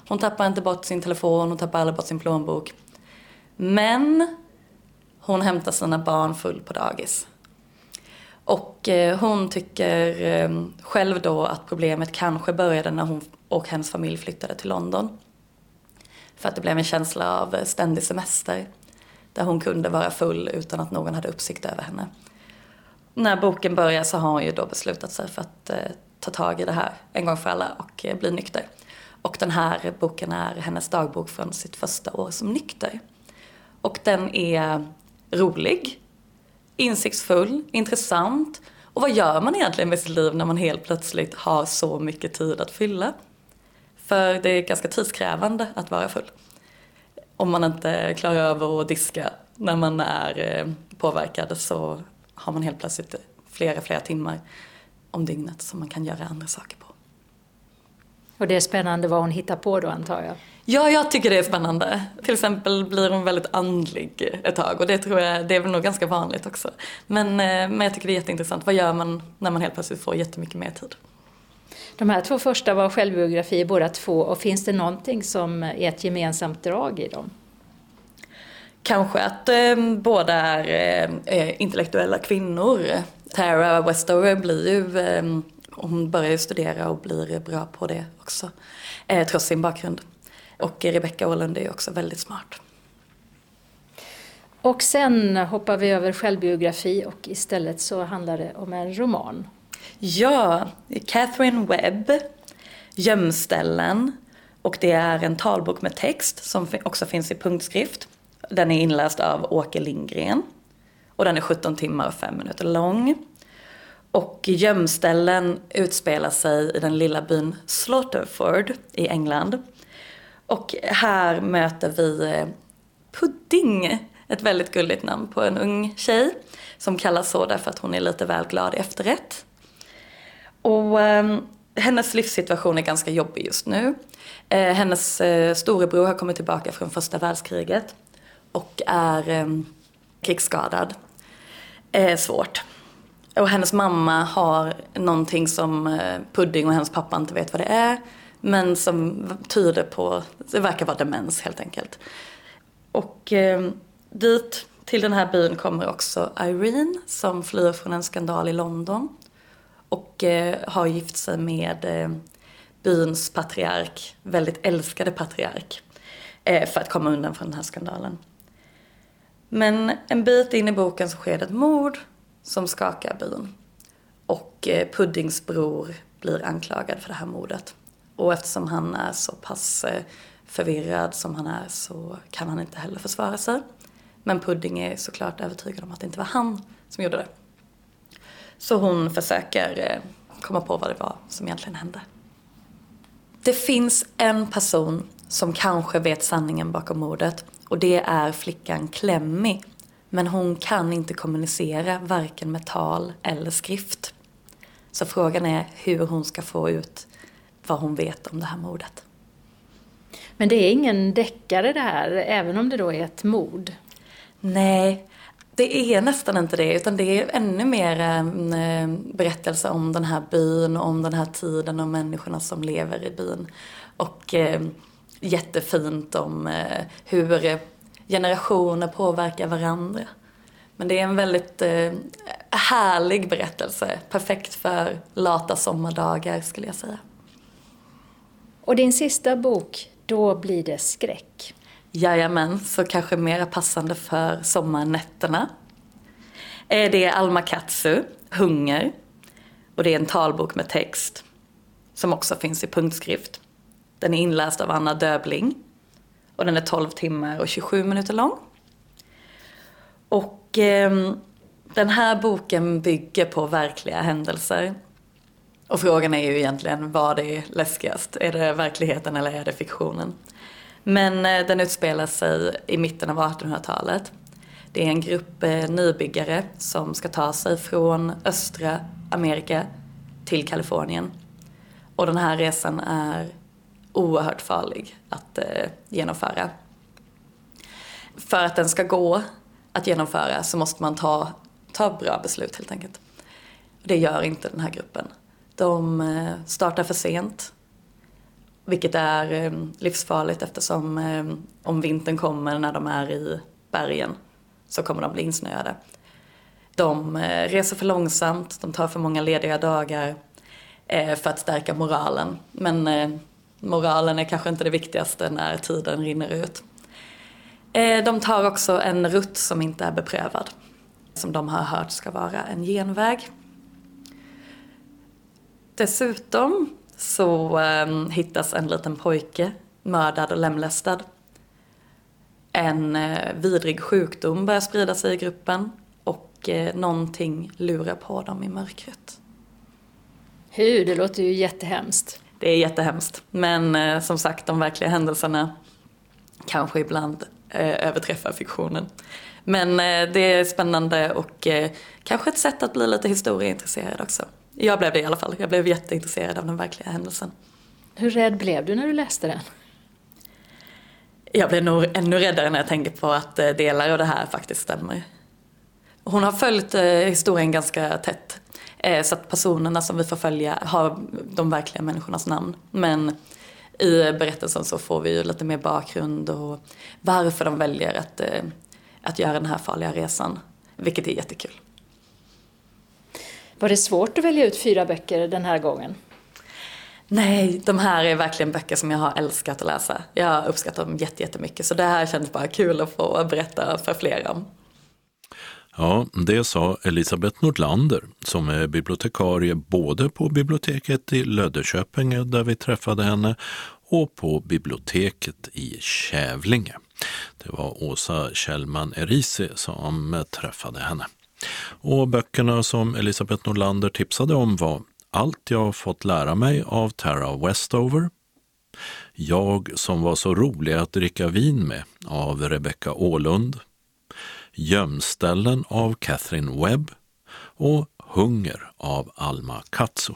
Hon tappar inte bort sin telefon, hon tappar aldrig bort sin plånbok. Men hon hämtar sina barn full på dagis. Och hon tycker själv då att problemet kanske började när hon och hennes familj flyttade till London. För att det blev en känsla av ständig semester. Där hon kunde vara full utan att någon hade uppsikt över henne. När boken börjar så har hon ju då beslutat sig för att ta tag i det här en gång för alla och bli nykter. Och den här boken är hennes dagbok från sitt första år som nykter. Och den är rolig, insiktsfull, intressant. Och vad gör man egentligen med sitt liv när man helt plötsligt har så mycket tid att fylla? För det är ganska tidskrävande att vara full. Om man inte klarar av att diska när man är påverkad så har man helt plötsligt flera timmar om dygnet som man kan göra andra saker på. Och det är spännande vad hon hittar på då, antar jag. Ja, jag tycker det är spännande. Till exempel blir hon väldigt andlig ett tag och det tror jag, det är väl nog ganska vanligt också. Men jag tycker det är jätteintressant. Vad gör man när man helt plötsligt får jättemycket mer tid? De här 2 första var självbiografier båda 2, och finns det någonting som är ett gemensamt drag i dem? Kanske att båda är intellektuella kvinnor. Tara Westover blir ju, hon börjar ju studera och blir bra på det också, trots sin bakgrund. Och Rebecca Orlund är också väldigt smart. Och sen hoppar vi över självbiografi och istället så handlar det om en roman. Ja, Catherine Webb, Gömställen, och det är en talbok med text som också finns i punktskrift. Den är inläst av Åke Lindgren och den är 17 timmar och 5 minuter lång. Och Gömställen utspelar sig i den lilla byn Slaughterford i England. Och här möter vi Pudding, ett väldigt gulligt namn på en ung tjej som kallas så därför att hon är lite väl glad i efterrätt. Och hennes livssituation är ganska jobbig just nu. Hennes storebror har kommit tillbaka från första världskriget och är krigsskadad. Svårt. Och hennes mamma har någonting som Pudding och hennes pappa inte vet vad det är. Men som tyder på, det verkar vara demens helt enkelt. Och dit till den här byn kommer också Irene som flyr från en skandal i London. Och har gift sig med byns patriark, väldigt älskade patriark. För att komma undan från den här skandalen. Men en bit in i boken så sker det ett mord som skakar byn. Och Puddings bror blir anklagad för det här mordet. Och eftersom han är så pass förvirrad som han är så kan han inte heller försvara sig. Men Pudding är såklart övertygad om att det inte var han som gjorde det. Så hon försöker komma på vad det var som egentligen hände. Det finns en person som kanske vet sanningen bakom mordet. Och det är flickan Clemmy. Men hon kan inte kommunicera varken med tal eller skrift. Så frågan är hur hon ska få ut vad hon vet om det här mordet. Men det är ingen deckare det här, även om det då är ett mord? Nej, det är nästan inte det. Utan det är ännu mer en berättelse om den här byn, om den här tiden och människorna som lever i byn. Och jättefint om hur generationer påverkar varandra. Men det är en väldigt härlig berättelse. Perfekt för lata sommardagar skulle jag säga. Och din sista bok, då blir det skräck. Jajamän, så kanske mer passande för sommarnätterna. Det är Alma Katsu, Hunger. Och det är en talbok med text. Som också finns i punktskrift. Den är inläst av Anna Döbling. Och den är 12 timmar och 27 minuter lång. Och den här boken bygger på verkliga händelser. Och frågan är ju egentligen vad det är läskigast. Är det verkligheten eller är det fiktionen? Men den utspelar sig i mitten av 1800-talet. Det är en grupp nybyggare som ska ta sig från östra Amerika till Kalifornien. Och den här resan är oerhört farlig att genomföra. För att den ska gå att genomföra så måste man ta bra beslut helt enkelt. Det gör inte den här gruppen. De startar för sent Vilket är livsfarligt eftersom om vintern kommer när de är i bergen så kommer de bli insnöade. De reser för långsamt, de tar för många lediga dagar för att stärka moralen. Men moralen är kanske inte det viktigaste när tiden rinner ut. De tar också en rutt som inte är beprövad. Som de har hört ska vara en genväg. Dessutom så hittas en liten pojke mördad och lemlästad. En vidrig sjukdom börjar sprida sig i gruppen och någonting lurar på dem i mörkret. Det låter ju jättehemskt. Det är jättehemskt, men som sagt de verkliga händelserna kanske ibland överträffar fiktionen. Men det är spännande och kanske ett sätt att bli lite historieintresserad också. Jag blev det i alla fall. Jag blev jätteintresserad av den verkliga händelsen. Hur rädd blev du när du läste den? Jag blev nog ännu räddare när jag tänker på att delar av det här faktiskt stämmer. Hon har följt historien ganska tätt. Så att personerna som vi får följa har de verkliga människornas namn. Men i berättelsen så får vi ju lite mer bakgrund och varför de väljer att göra den här farliga resan. Vilket är jättekul. Var det svårt att välja ut 4 böcker den här gången? Nej, de här är verkligen böcker som jag har älskat att läsa. Jag uppskattar dem jättemycket. Så det här känns bara kul att få berätta för fler om. Ja, det sa Elisabeth Nordlander som är bibliotekarie både på biblioteket i Löddeköpinge där vi träffade henne och på biblioteket i Kävlinge. Det var Åsa Kjellman Erisi som träffade henne. Och böckerna som Elisabeth Nordlander tipsade om var Allt jag fått lära mig av Tara Westover, Jag som var så rolig att dricka vin med av Rebecca Åhlund, Gömställen av Catherine Webb och Hunger av Alma Katso.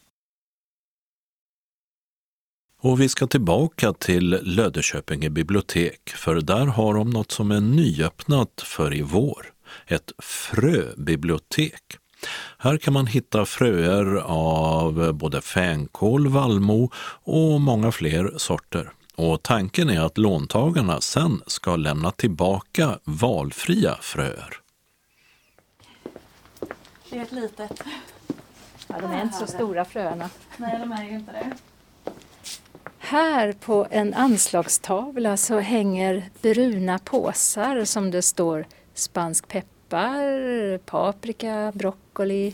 Och vi ska tillbaka till Löddeköpinge bibliotek, för där har de något som är nyöppnat för i vår. Ett fröbibliotek. Här kan man hitta fröer av både fänkål, vallmo och många fler sorter. Och tanken är att låntagarna sen ska lämna tillbaka valfria fröer. Det är ett litet. Ja, de är inte så stora fröerna. Nej, de är ju inte det. Här på en anslagstavla så hänger bruna påsar som det står spansk peppar, paprika, broccoli,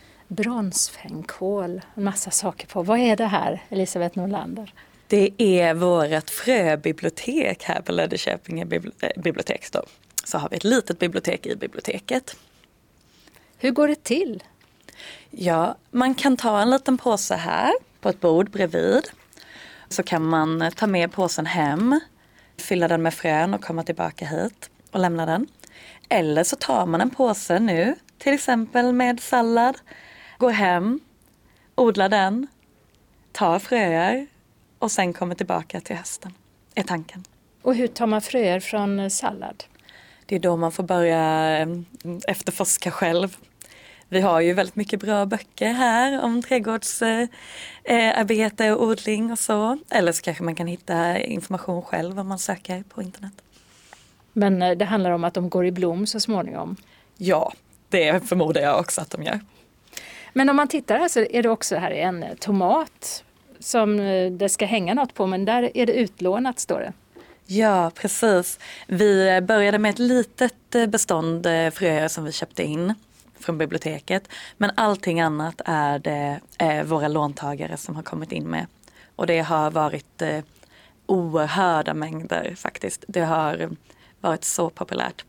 bronsfänkål, en massa saker på. Vad är det här, Elisabeth Nordlander? Det är vårt fröbibliotek här på Löddeköpinge bibliotek. Så har vi ett litet bibliotek i biblioteket. Hur går det till? Ja, man kan ta en liten påse här på ett bord bredvid. Så kan man ta med påsen hem, fylla den med frön och komma tillbaka hit och lämna den. Eller så tar man en påse nu, till exempel med sallad, går hem, odlar den, tar fröer och sen kommer tillbaka till hösten, är tanken. Och hur tar man fröer från sallad? Det är då man får börja efterforska själv. Vi har ju väldigt mycket bra böcker här om trädgårdsarbete och odling och så. Eller så kanske man kan hitta information själv om man söker på internet. Men det handlar om att de går i blom så småningom? Ja, det förmodar jag också att de gör. Men om man tittar här så är det också här en tomat som det ska hänga något på, men där är det utlånat, står det. Ja, precis. Vi började med ett litet bestånd fröer som vi köpte in från biblioteket. Men allting annat är det våra låntagare som har kommit in med. Och det har varit oerhörda mängder faktiskt. Det har varit så populärt.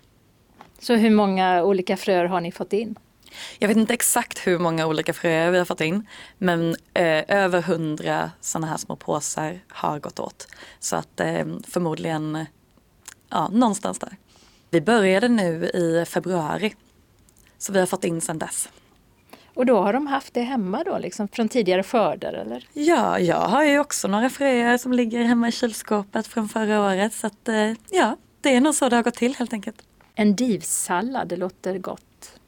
Så hur många olika fröer har ni fått in? Jag vet inte exakt hur många olika fröer vi har fått in. Men över 100 sådana här små påsar har gått åt. Så att förmodligen någonstans där. Vi började nu i februari. Så vi har fått in sedan dess. Och då har de haft det hemma då, liksom från tidigare skörder, eller? Ja, jag har ju också några fröer som ligger hemma i kylskåpet från förra året. Så att, det är nog så det har gått till helt enkelt. En divsallad, det låter gott.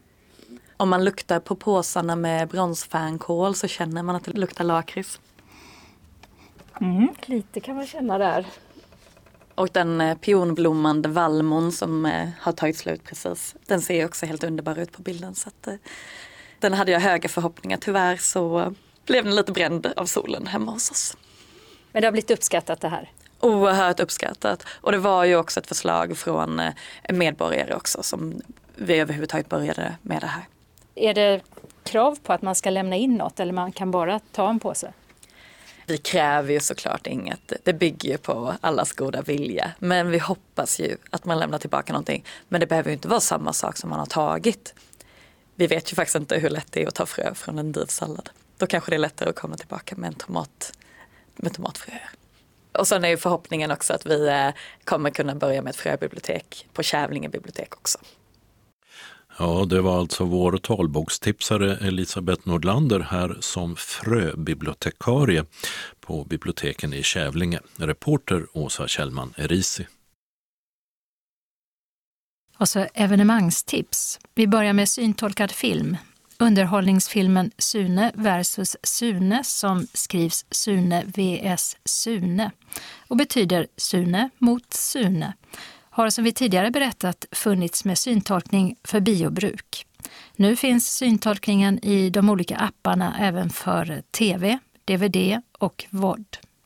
Om man luktar på påsarna med bronsfänkål så känner man att det luktar lakrits. Lite kan man känna där. Och den pionblommande vallmon som har tagit slut precis, den ser också helt underbar ut på bilden. Så att, den hade jag höga förhoppningar. Tyvärr så blev den lite bränd av solen hemma hos oss. Men det har blivit uppskattat det här? Oerhört uppskattat. Och det var ju också ett förslag från medborgare också som vi överhuvudtaget började med det här. Är det krav på att man ska lämna in något eller man kan bara ta en påse? Vi kräver ju såklart inget. Det bygger ju på allas goda vilja. Men vi hoppas ju att man lämnar tillbaka någonting. Men det behöver ju inte vara samma sak som man har tagit. Vi vet ju faktiskt inte hur lätt det är att ta frö från en drivsallad. Då kanske det är lättare att komma tillbaka med tomatfröer. Och sen är ju förhoppningen också att vi kommer kunna börja med ett fröbibliotek på Kävlinge bibliotek också. Ja, det var alltså vår talbokstipsare Elisabeth Nordlander här som fröbibliotekarie på biblioteken i Kävlinge. Reporter Åsa Kjellman Erisi. Och så evenemangstips. Vi börjar med syntolkad film. Underhållningsfilmen Sune versus Sune som skrivs Sune vs Sune och betyder Sune mot Sune. Har som vi tidigare berättat funnits med syntolkning för biobruk. Nu finns syntolkningen i de olika apparna även för tv, DVD och VOD.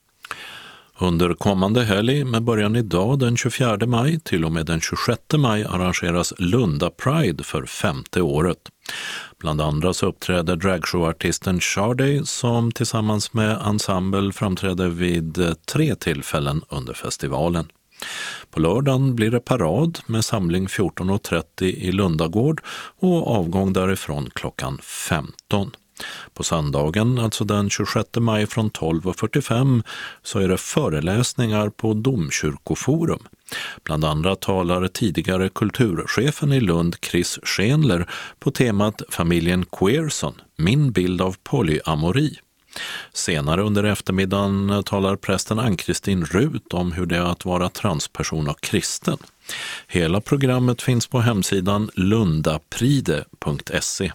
Under kommande helg med början idag den 24 maj till och med den 26 maj arrangeras Lunda Pride för 5:e året. Bland andra så uppträder dragshowartisten Sharday som tillsammans med ensemble framträder vid 3 tillfällen under festivalen. På lördagen blir det parad med samling 14.30 i Lundagård och avgång därifrån klockan 15. På söndagen, alltså den 26 maj från 12.45, så är det föreläsningar på Domkyrkoforum. Bland andra talar tidigare kulturchefen i Lund, Chris Schenler, på temat Familjen Queerson, min bild av polyamori. Senare under eftermiddagen talar prästen Ann-Kristin Rut om hur det är att vara transperson och kristen. Hela programmet finns på hemsidan lundapride.se.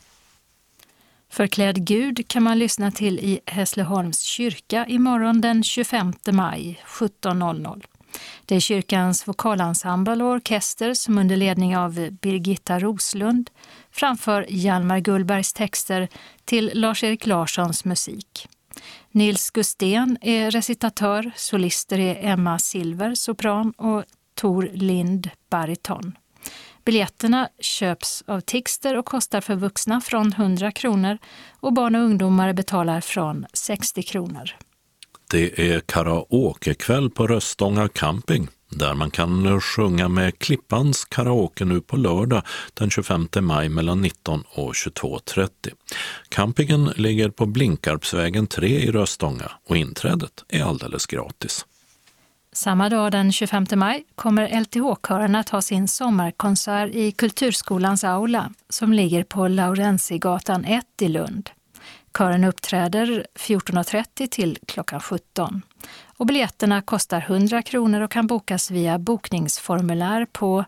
Förklädd Gud kan man lyssna till i Hässleholms kyrka imorgon den 25 maj 17.00. Det är kyrkans vokalensemble och orkester som under ledning av Birgitta Roslund framför Hjalmar Gullbergs texter till Lars-Erik Larssons musik. Nils Gustén är recitatör, solister är Emma Silver, sopran och Tor Lind, bariton. Biljetterna köps av Tixter och kostar för vuxna från 100 kronor och barn och ungdomar betalar från 60 kronor. Det är karaokekväll på Röstånga camping där man kan sjunga med Klippans karaoke nu på lördag den 25 maj mellan 19 och 22.30. Campingen ligger på Blinkarpsvägen 3 i Röstånga och inträdet är alldeles gratis. Samma dag den 25 maj kommer LTH-kören att ha sin sommarkonsert i Kulturskolans aula som ligger på Laurensgatan 1 i Lund. Kören uppträder 14.30 till klockan 17. Och biljetterna kostar 100 kronor och kan bokas via bokningsformulär på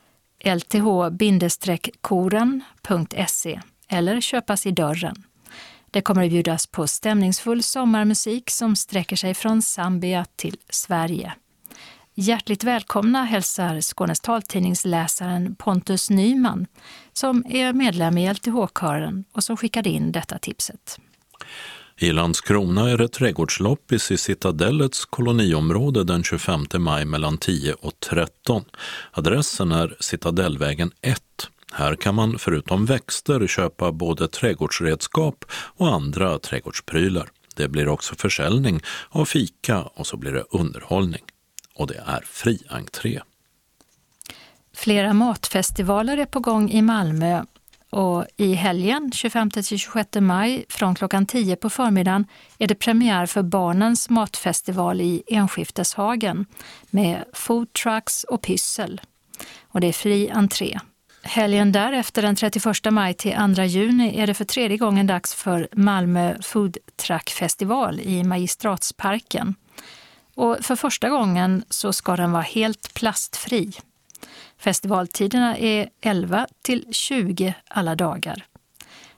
lth-koren.se eller köpas i dörren. Det kommer att bjudas på stämningsfull sommarmusik som sträcker sig från Zambia till Sverige. Hjärtligt välkomna hälsar Skånes taltidningsläsaren Pontus Nyman som är medlem i LTH-kören och som skickade in detta tipset. I Landskrona är det trädgårdsloppis i Citadellets koloniområde den 25 maj mellan 10 och 13. Adressen är Citadellvägen 1. Här kan man förutom växter köpa både trädgårdsredskap och andra trädgårdsprylar. Det blir också försäljning av fika och så blir det underhållning. Och det är fri entré. Flera matfestivaler är på gång i Malmö och i helgen 25-26 maj från klockan 10 på förmiddagen är det premiär för barnens matfestival i Enskifteshagen med food trucks och pyssel. Och det är fri entré. Helgen därefter den 31 maj till 2 juni är det för 3:e gången dags för Malmö Food Truck Festival i Magistratsparken. Och för första gången så ska den vara helt plastfri. Festivaltiderna är 11 till 20 alla dagar.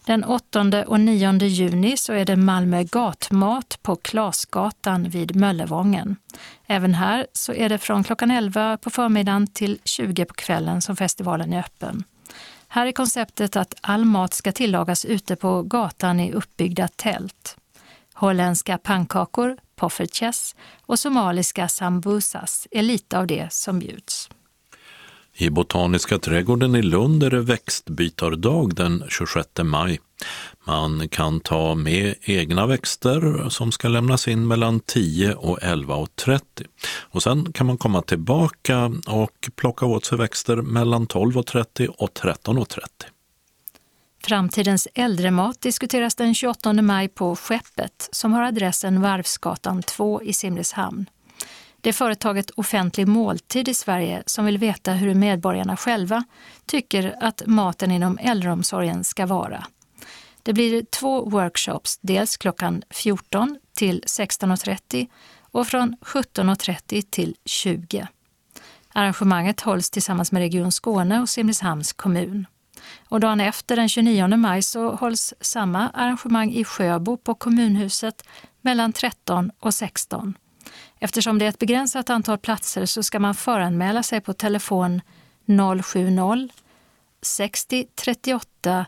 Den 8 och 9 juni så är det Malmö gatmat på Klasgatan vid Möllevången. Även här så är det från klockan 11 på förmiddagen till 20 på kvällen som festivalen är öppen. Här är konceptet att all mat ska tillagas ute på gatan i uppbyggda tält. Holländska pannkakor, poffertjes och somaliska sambusas är lite av det som bjuds. I Botaniska trädgården i Lund är det växtbytardag den 26 maj. Man kan ta med egna växter som ska lämnas in mellan 10 och 11:30. Och sen kan man komma tillbaka och plocka åt sig växter mellan 12:30 och 13:30. Framtidens äldremat diskuteras den 28 maj på Skeppet som har adressen Varvsgatan 2 i Simrishamn. Det är företaget Offentlig måltid i Sverige som vill veta hur medborgarna själva tycker att maten inom äldreomsorgen ska vara. Det blir 2 workshops, dels klockan 14 till 16:30 och från 17:30 till 20. Arrangemanget hålls tillsammans med Region Skåne och Simrishamns kommun. Och dagen efter den 29 maj så hålls samma arrangemang i Sjöbo på kommunhuset mellan 13 och 16. Eftersom det är ett begränsat antal platser så ska man föranmäla sig på telefon 070 60 38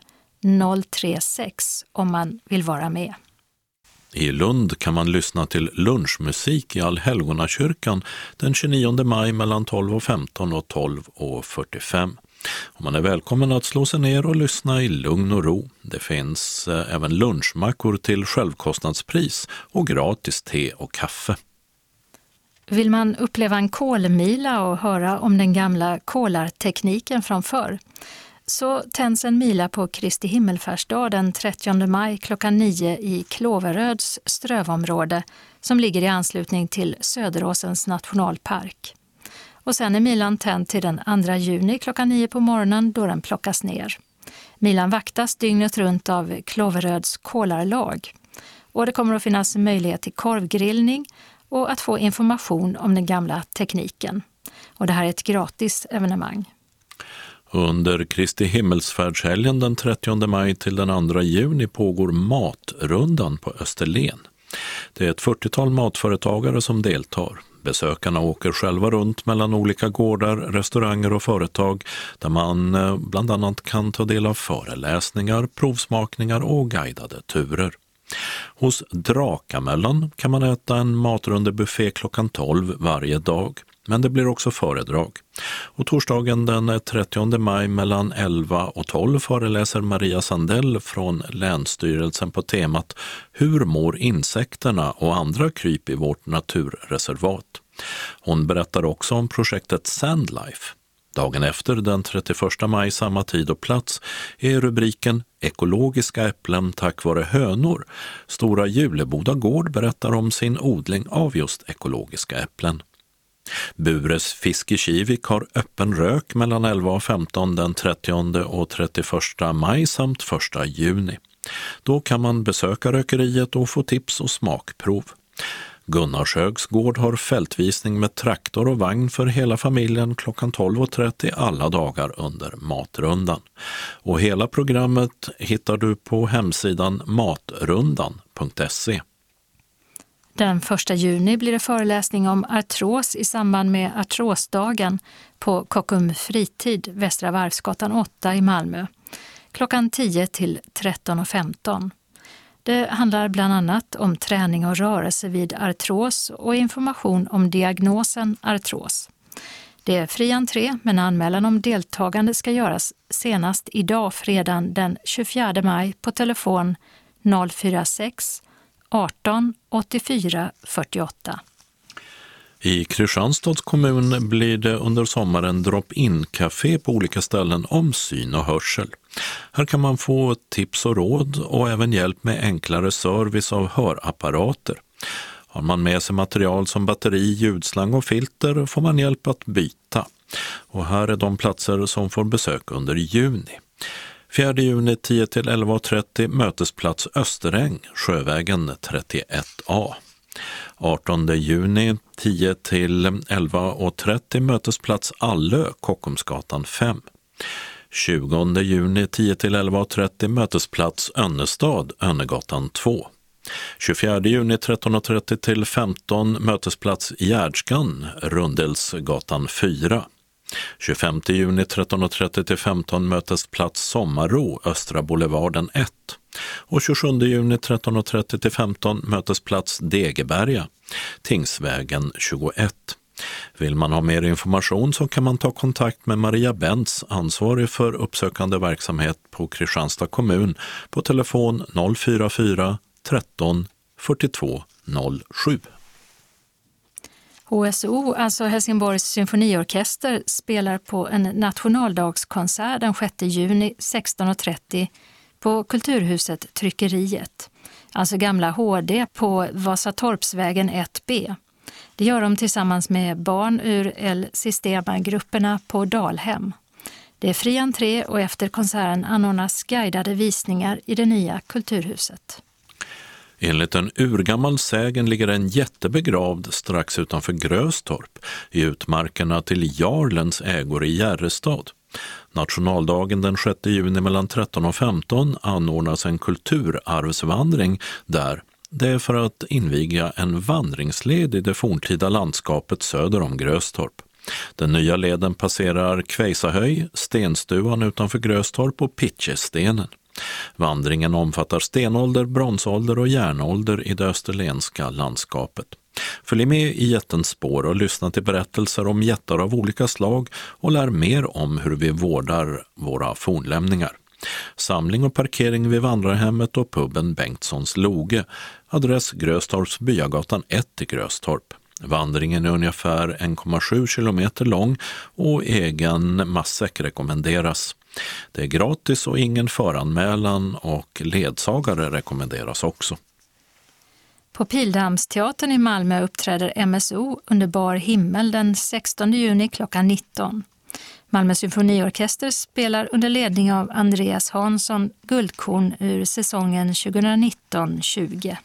036 om man vill vara med. I Lund kan man lyssna till lunchmusik i Allhelgonakyrkan den 29 maj mellan 12:15 och 12:45. Man är välkommen att slå sig ner och lyssna i lugn och ro. Det finns även lunchmackor till självkostnadspris och gratis te och kaffe. Vill man uppleva en kolmila och höra om den gamla kolartekniken från förr, så tänds en mila på Kristi himmelfärdsdag den 30 maj klockan 9 i Klåveröds strövområde som ligger i anslutning till Söderåsens nationalpark. Och sen är milan tänd till den 2 juni klockan 9 på morgonen då den plockas ner. Milan vaktas dygnet runt av Klåveröds kolarlag. Och det kommer att finnas möjlighet till korvgrillning och att få information om den gamla tekniken. Och det här är ett gratis evenemang. Under Kristi himmelsfärdshelgen den 30 maj till den 2 juni pågår matrundan på Österlen. Det är ett 40-tal matföretagare som deltar. Besökarna åker själva runt mellan olika gårdar, restauranger och företag där man bland annat kan ta del av föreläsningar, provsmakningar och guidade turer. Hos Drakamöllan kan man äta en matrundebuffé klockan 12 varje dag, men det blir också föredrag. Och torsdagen den 30 maj mellan 11 och 12 föreläser Maria Sandell från Länsstyrelsen på temat Hur mår insekterna och andra kryp i vårt naturreservat? Hon berättar också om projektet Sandlife. Dagen efter, den 31 maj, samma tid och plats, är rubriken Ekologiska äpplen tack vare hönor. Stora Juleboda gård berättar om sin odling av just ekologiska äpplen. Bures fisk i Kivik har öppen rök mellan 11 och 15 den 30 och 31 maj samt 1 juni. Då kan man besöka rökeriet och få tips och smakprov. Gunnarshögs gård har fältvisning med traktor och vagn för hela familjen klockan 12:30 alla dagar under matrundan. Och hela programmet hittar du på hemsidan matrundan.se. Den 1 juni blir det föreläsning om artros i samband med artrosdagen på Kockum fritid, Västra Varvsgatan 8 i Malmö. Klockan 10 till 13:15. Det handlar bland annat om träning och rörelse vid artros och information om diagnosen artros. Det är fri entré, men anmälan om deltagande ska göras senast idag fredagen den 24 maj på telefon 046 18 84 48. I Kristianstads kommun blir det under sommaren drop-in-café på olika ställen om syn och hörsel. Här kan man få tips och råd och även hjälp med enklare service av hörapparater. Har man med sig material som batteri, ljudslang och filter får man hjälp att byta. Och här är de platser som får besök under juni. 4 juni 10 till 11:30 mötesplats Österäng, Sjövägen 31A. 18 juni 10 till 11:30 mötesplats Allö, Kockumsgatan 5. 20 juni 10-11.30 mötesplats Önnestad, Önnegatan 2. 24 juni 13.30-15 mötesplats Gärdskan, Rundelsgatan 4. 25 juni 13.30-15 mötesplats Sommarro, Östra Boulevarden 1. Och 27 juni 13.30-15 mötesplats Degeberga, Tingsvägen 21. Vill man ha mer information så kan man ta kontakt med Maria Bentz, ansvarig för uppsökande verksamhet på Kristianstad kommun, på telefon 044 13 42 07. HSO, alltså Helsingborgs symfoniorkester, spelar på en nationaldagskonsert den 6 juni 16.30 på Kulturhuset Tryckeriet, alltså gamla HD på Vasatorpsvägen 1B. Det gör de tillsammans med barn ur El Sistema-grupperna på Dalhem. Det är fri entré och efter konserten anordnas guidade visningar i det nya Kulturhuset. Enligt en urgammal sägen ligger en jätte begravd strax utanför Gröstorp i utmarkerna till Jarlens ägor i Järrestad. Nationaldagen den 6 juni mellan 13 och 15 anordnas en kulturarvsvandring där. Det är för att inviga en vandringsled i det forntida landskapet söder om Gröstorp. Den nya leden passerar Kvejsahöj, Stenstuan utanför Gröstorp och Pitchestenen. Vandringen omfattar stenålder, bronsålder och järnålder i det österlenska landskapet. Följ med i jättens spår och lyssna till berättelser om jättar av olika slag och lär mer om hur vi vårdar våra fornlämningar. Samling och parkering vid vandrarhemmet och puben Bengtssons Loge. Adress Gröstorps byagatan 1 i Gröstorp. Vandringen är ungefär 1,7 kilometer lång och egen matsäck rekommenderas. Det är gratis och ingen föranmälan och ledsagare rekommenderas också. På Pildammsteatern i Malmö uppträder MSO under bar himmel den 16 juni klockan 19. Malmö symfoniorkester spelar under ledning av Andreas Hansson Guldkorn ur säsongen 2019-20.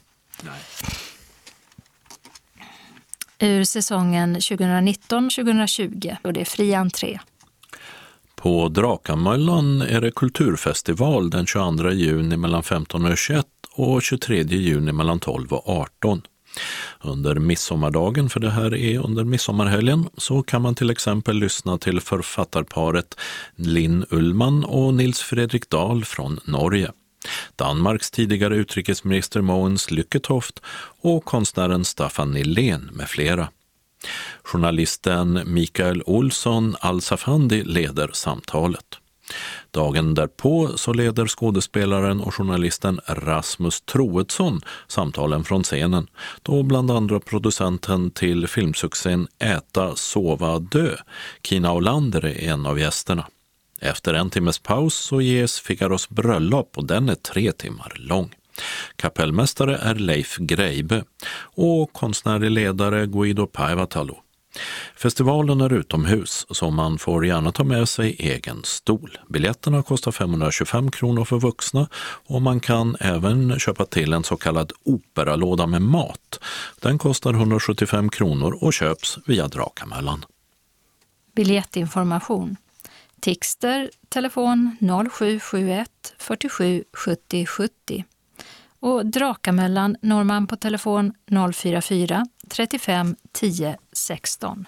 Ur säsongen 2019-2020 och det är fri entré. På Drakamöllan är det kulturfestival den 22 juni mellan 15 och 21 och 23 juni mellan 12 och 18. Under midsommardagen, för det här är under midsommarhelgen, så kan man till exempel lyssna till författarparet Linn Ullman och Nils Fredrik Dahl från Norge. Danmarks tidigare utrikesminister Mogens Lykketoft och konstnären Staffan Nylén med flera. Journalisten Mikael Olsson Al-Safandi leder samtalet. Dagen därpå så leder skådespelaren och journalisten Rasmus Troedsson samtalen från scenen, då bland andra producenten till filmsuccén Äta, sova, dö, Kina Olander är en av gästerna. Efter en timmes paus så ges Figaros bröllop och den är 3 timmar lång. Kapellmästare är Leif Greibe och konstnärlig ledare Guido Paivatalo. Festivalen är utomhus så man får gärna ta med sig egen stol. Biljetterna kostar 525 kronor för vuxna och man kan även köpa till en så kallad operalåda med mat. Den kostar 175 kronor och köps via Drakamöllan. Biljettinformation. Tixter, telefon 0771 47 70 70. Och Drakamöllan når man på telefon 044 35 10 16.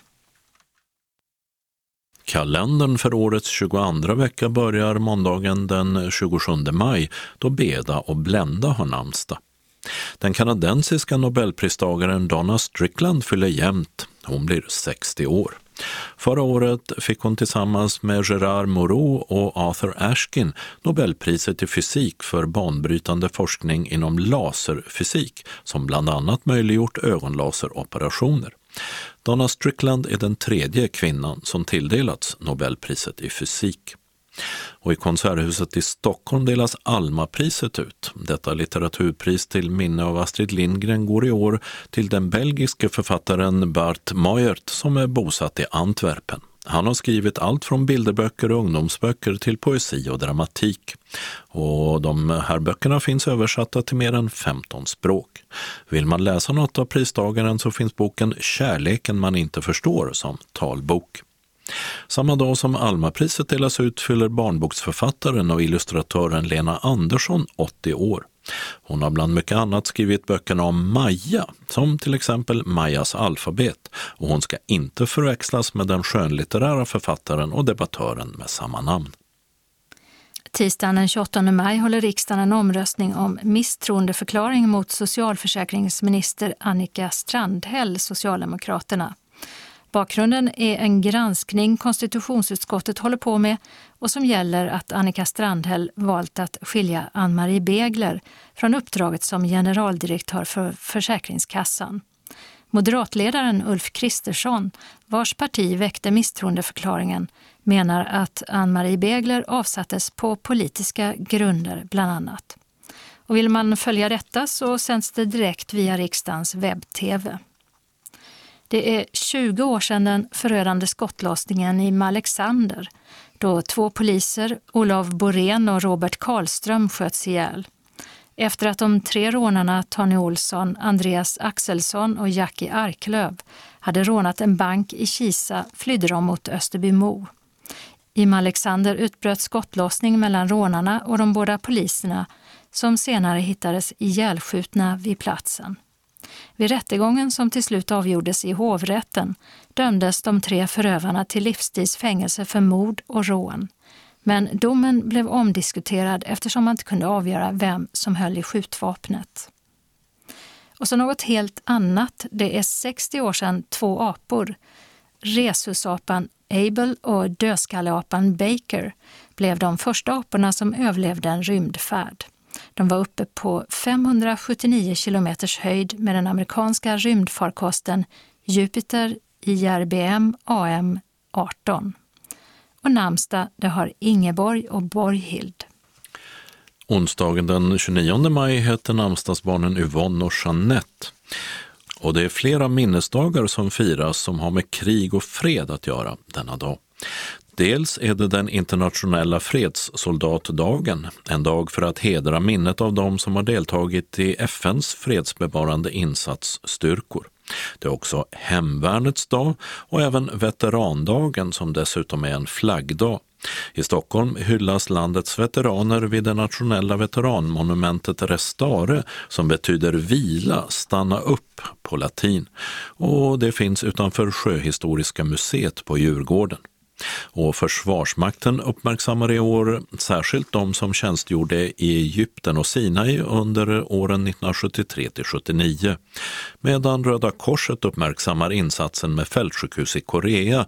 Kalendern för årets 22 vecka börjar måndagen den 27 maj då Beda och Blenda har namnsdag. Den kanadensiska nobelpristagaren Donna Strickland fyller jämnt. Hon blir 60 år. Förra året fick hon tillsammans med Gerard Moreau och Arthur Ashkin Nobelpriset i fysik för banbrytande forskning inom laserfysik som bland annat möjliggjort ögonlaseroperationer. Donna Strickland är den 3:e kvinnan som tilldelats Nobelpriset i fysik. Och i Konserthuset i Stockholm delas Alma-priset ut. Detta litteraturpris till minne av Astrid Lindgren går i år till den belgiske författaren Bart Moyert som är bosatt i Antwerpen. Han har skrivit allt från bilderböcker och ungdomsböcker till poesi och dramatik. Och de här böckerna finns översatta till mer än 15 språk. Vill man läsa något av pristagaren så finns boken Kärleken man inte förstår som talbok. Samma dag som Almapriset delas ut fyller barnboksförfattaren och illustratören Lena Andersson 80 år. Hon har bland mycket annat skrivit böckerna om Maja, som till exempel Majas alfabet, och hon ska inte förväxlas med den skönlitterära författaren och debattören med samma namn. Tisdagen den 28 maj håller riksdagen en omröstning om misstroendeförklaring mot socialförsäkringsminister Annika Strandhäll, Socialdemokraterna. Bakgrunden är en granskning konstitutionsutskottet håller på med och som gäller att Annika Strandhäll valt att skilja Ann-Marie Begler från uppdraget som generaldirektör för Försäkringskassan. Moderatledaren Ulf Kristersson, vars parti väckte misstroendeförklaringen, menar att Ann-Marie Begler avsattes på politiska grunder bland annat. Och vill man följa detta så sänds det direkt via riksdagens webb-tv. Det är 20 år sedan den förödande skottlossningen i Malexander, då 2 poliser, Olav Borén och Robert Karlström, sköts ihjäl. Efter att de 3 rånarna Tony Olsson, Andreas Axelsson och Jackie Arklöv hade rånat en bank i Kisa flydde de mot Österbymo. I Malexander utbröt skottlossning mellan rånarna och de båda poliserna som senare hittades ihjälskjutna vid platsen. Vid rättegången som till slut avgjordes i hovrätten dömdes de 3 förövarna till livstidsfängelse för mord och rån. Men domen blev omdiskuterad eftersom man inte kunde avgöra vem som höll i skjutvapnet. Och så något helt annat. Det är 60 år sedan 2 apor, rhesusapan Abel och dödskalleapan Baker, blev de första aporna som överlevde en rymdfärd. De var uppe på 579 kilometers höjd med den amerikanska rymdfarkosten Jupiter IRBM AM-18. Och namnsdag det har Ingeborg och Borghild. Onsdagen den 29 maj heter namnsdagsbarnen Yvonne och Jeanette. Och det är flera minnesdagar som firas som har med krig och fred att göra denna dag. Dels är det den internationella fredssoldatdagen, en dag för att hedra minnet av dem som har deltagit i FNs fredsbevarande insatsstyrkor. Det är också hemvärnets dag och även veterandagen som dessutom är en flaggdag. I Stockholm hyllas landets veteraner vid det nationella veteranmonumentet Restare som betyder vila, stanna upp på latin. Och det finns utanför Sjöhistoriska museet på Djurgården. Och Försvarsmakten uppmärksammar i år särskilt de som tjänstgjorde i Egypten och Sinai under åren 1973-79, medan Röda Korset uppmärksammar insatsen med fältsjukhus i Korea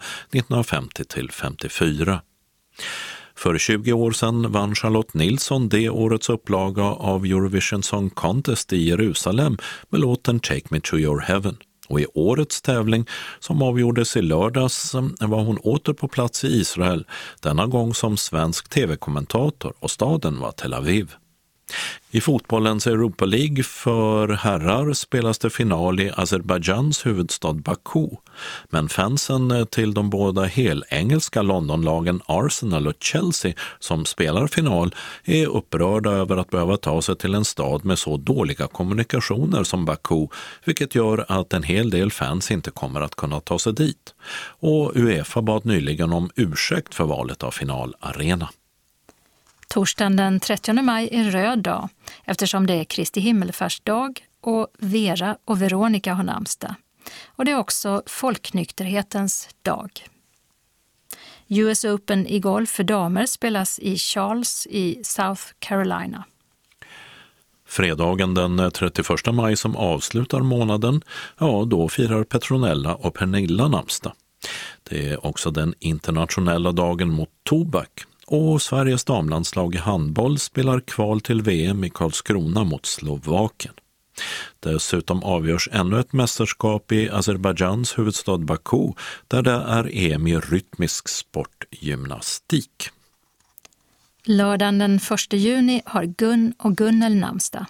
1950-54. För 20 år sedan vann Charlotte Nilsson det årets upplaga av Eurovision Song Contest i Jerusalem med låten Take Me To Your Heaven. Och i årets tävling som avgjordes i lördags var hon åter på plats i Israel, denna gång som svensk tv-kommentator, och staden var Tel Aviv. I fotbollens Europa League för herrar spelas det final i Azerbajdzjans huvudstad Baku, men fansen till de båda helengelska Londonlagen Arsenal och Chelsea som spelar final är upprörda över att behöva ta sig till en stad med så dåliga kommunikationer som Baku, vilket gör att en hel del fans inte kommer att kunna ta sig dit. Och UEFA bad nyligen om ursäkt för valet av finalarena. Torsdagen den 30 maj är röd dag eftersom det är Kristi himmelfärdsdag och Vera och Veronica har namnsdag. Och det är också folknykterhetens dag. US Open i golf för damer spelas i Charles i South Carolina. Fredagen den 31 maj som avslutar månaden, ja då firar Petronella och Pernilla namnsdag. Det är också den internationella dagen mot tobak. Och Sveriges damlandslag i handboll spelar kval till VM i Karlskrona mot Slovakien. Dessutom avgörs ännu ett mästerskap i Azerbajdzjans huvudstad Baku där det är EM i rytmisk sportgymnastik. Lördagen den 1 juni har Gun och Gunnel namnsdag.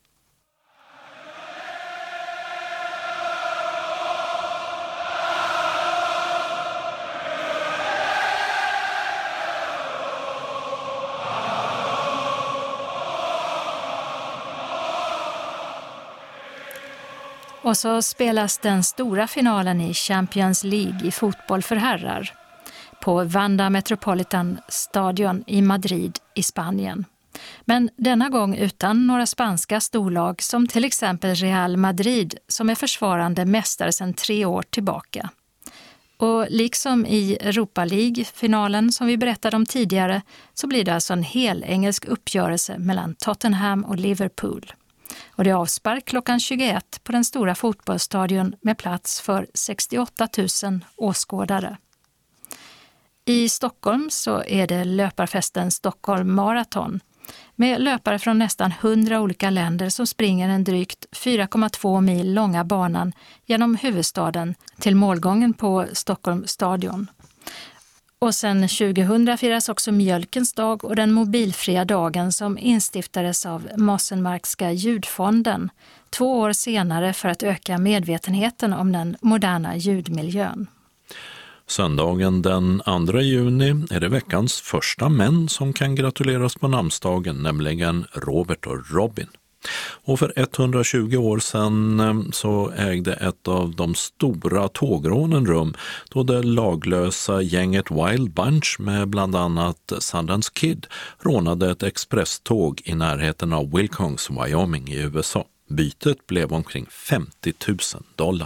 Och så spelas den stora finalen i Champions League i fotboll för herrar. på Wanda Metropolitan Stadion i Madrid i Spanien. Men denna gång utan några spanska storlag som till exempel Real Madrid som är försvarande mästare sedan 3 år tillbaka. Och liksom i Europa League-finalen som vi berättade om tidigare så blir det alltså en hel engelsk uppgörelse mellan Tottenham och Liverpool. Och det är avspark klockan 21 på den stora fotbollsstadion med plats för 68 000 åskådare. I Stockholm så är det löparfesten Stockholm Marathon med löpare från nästan 100 olika länder som springer en drygt 4,2 mil långa banan genom huvudstaden till målgången på Stockholm stadion. Och sen 2000 firas också Mjölkens dag och den mobilfria dagen som instiftades av Mossenmarkska ljudfonden 2 år senare för att öka medvetenheten om den moderna ljudmiljön. Söndagen den 2 juni är det veckans första män som kan gratuleras på namnsdagen, nämligen Robert och Robin. Och för 120 år sedan så ägde ett av de stora tågrånen rum då det laglösa gänget Wild Bunch med bland annat Sundance Kid rånade ett expresståg i närheten av Wilcox, Wyoming i USA. Bytet blev omkring $50,000.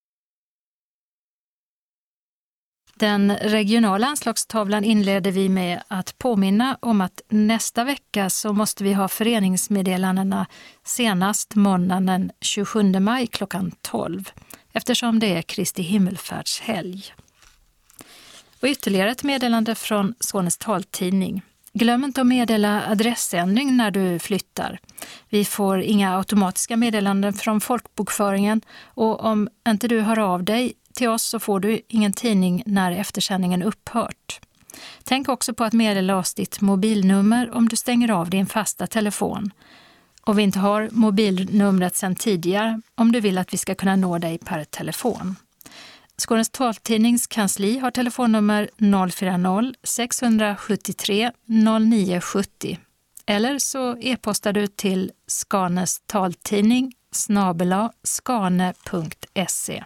Den regionala anslagstavlan inleder vi med att påminna om att nästa vecka så måste vi ha föreningsmeddelandena senast måndagen den 27 maj klockan 12 eftersom det är Kristi himmelfärdshelg. Och ytterligare ett meddelande från Skånes taltidning. Glöm inte att meddela adressändring när du flyttar. Vi får inga automatiska meddelanden från folkbokföringen och om inte du hör av dig till oss så får du ingen tidning när eftersändningen upphört. Tänk också på att meddela oss ditt mobilnummer om du stänger av din fasta telefon. Och vi inte har mobilnumret sedan tidigare om du vill att vi ska kunna nå dig per telefon. Skånes taltidnings kansli har telefonnummer 040-673 0970 eller så e-postar du till skanestaltidning@skane.se.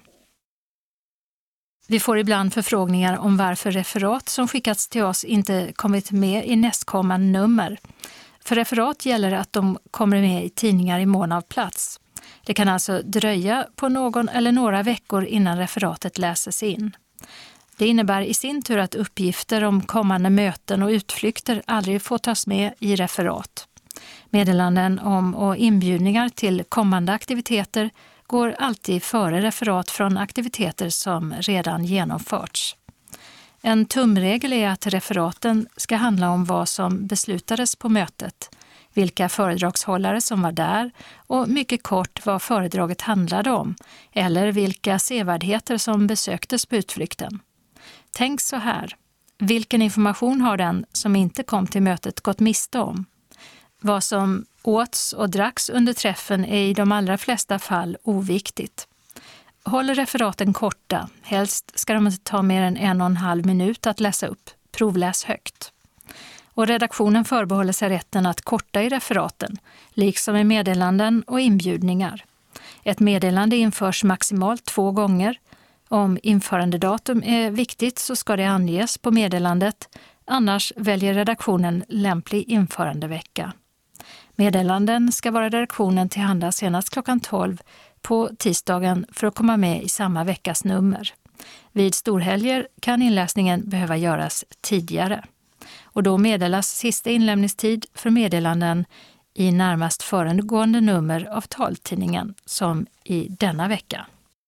Vi får ibland förfrågningar om varför referat som skickats till oss inte kommit med i nästkommande nummer. För referat gäller att de kommer med i tidningar i mån av plats. Det kan alltså dröja på någon eller några veckor innan referatet läses in. Det innebär i sin tur att uppgifter om kommande möten och utflykter aldrig får tas med i referat. Meddelanden om och inbjudningar till kommande aktiviteter går alltid före referat från aktiviteter som redan genomförts. En tumregel är att referaten ska handla om vad som beslutades på mötet, vilka föredragshållare som var där och mycket kort vad föredraget handlade om eller vilka sevärdheter som besöktes på utflykten. Tänk så här, vilken information har den som inte kom till mötet gått miste om? Vad som åts och dracks under träffen är i de allra flesta fall oviktigt. Håller referaten korta, helst ska de inte ta mer än 1,5 minut att läsa upp, provläs högt. Och redaktionen förbehåller sig rätten att korta i referaten, liksom i meddelanden och inbjudningar. Ett meddelande införs maximalt 2 gånger. Om införandedatum är viktigt så ska det anges på meddelandet, annars väljer redaktionen lämplig införandevecka. Meddelanden ska vara redaktionen tillhanda senast klockan 12 på tisdagen för att komma med i samma veckas nummer. Vid storhelger kan inläsningen behöva göras tidigare. Och då meddelas sista inlämningstid för meddelanden i närmast föregående nummer av taltidningen som i denna vecka.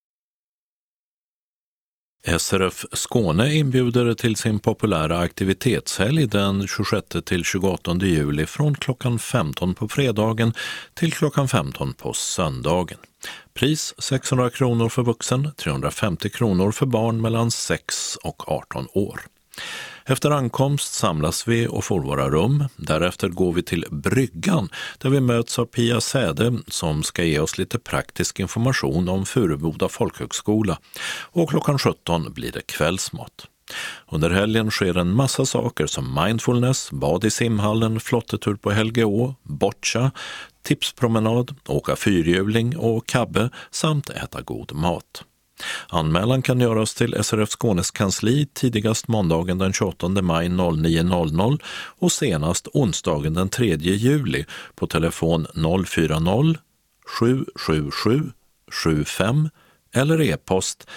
SRF Skåne inbjuder till sin populära aktivitetshelg den 26-28 juli från klockan 15 på fredagen till klockan 15 på söndagen. Pris 600 kronor för vuxen, 350 kronor för barn mellan 6 och 18 år. Efter ankomst samlas vi och får våra rum. Därefter går vi till bryggan där vi möts av Pia Säde som ska ge oss lite praktisk information om Furuboda folkhögskola. Och klockan 17 blir det kvällsmat. Under helgen sker en massa saker som mindfulness, bad i simhallen, flottetur på Helgeå, boccia, tipspromenad, åka fyrhjuling och kabbe samt äta god mat. Anmälan kan göras till SRF Skånes kansli tidigast måndagen den 28 maj 09.00 och senast onsdagen den 3 juli på telefon 040 777 75 eller e-post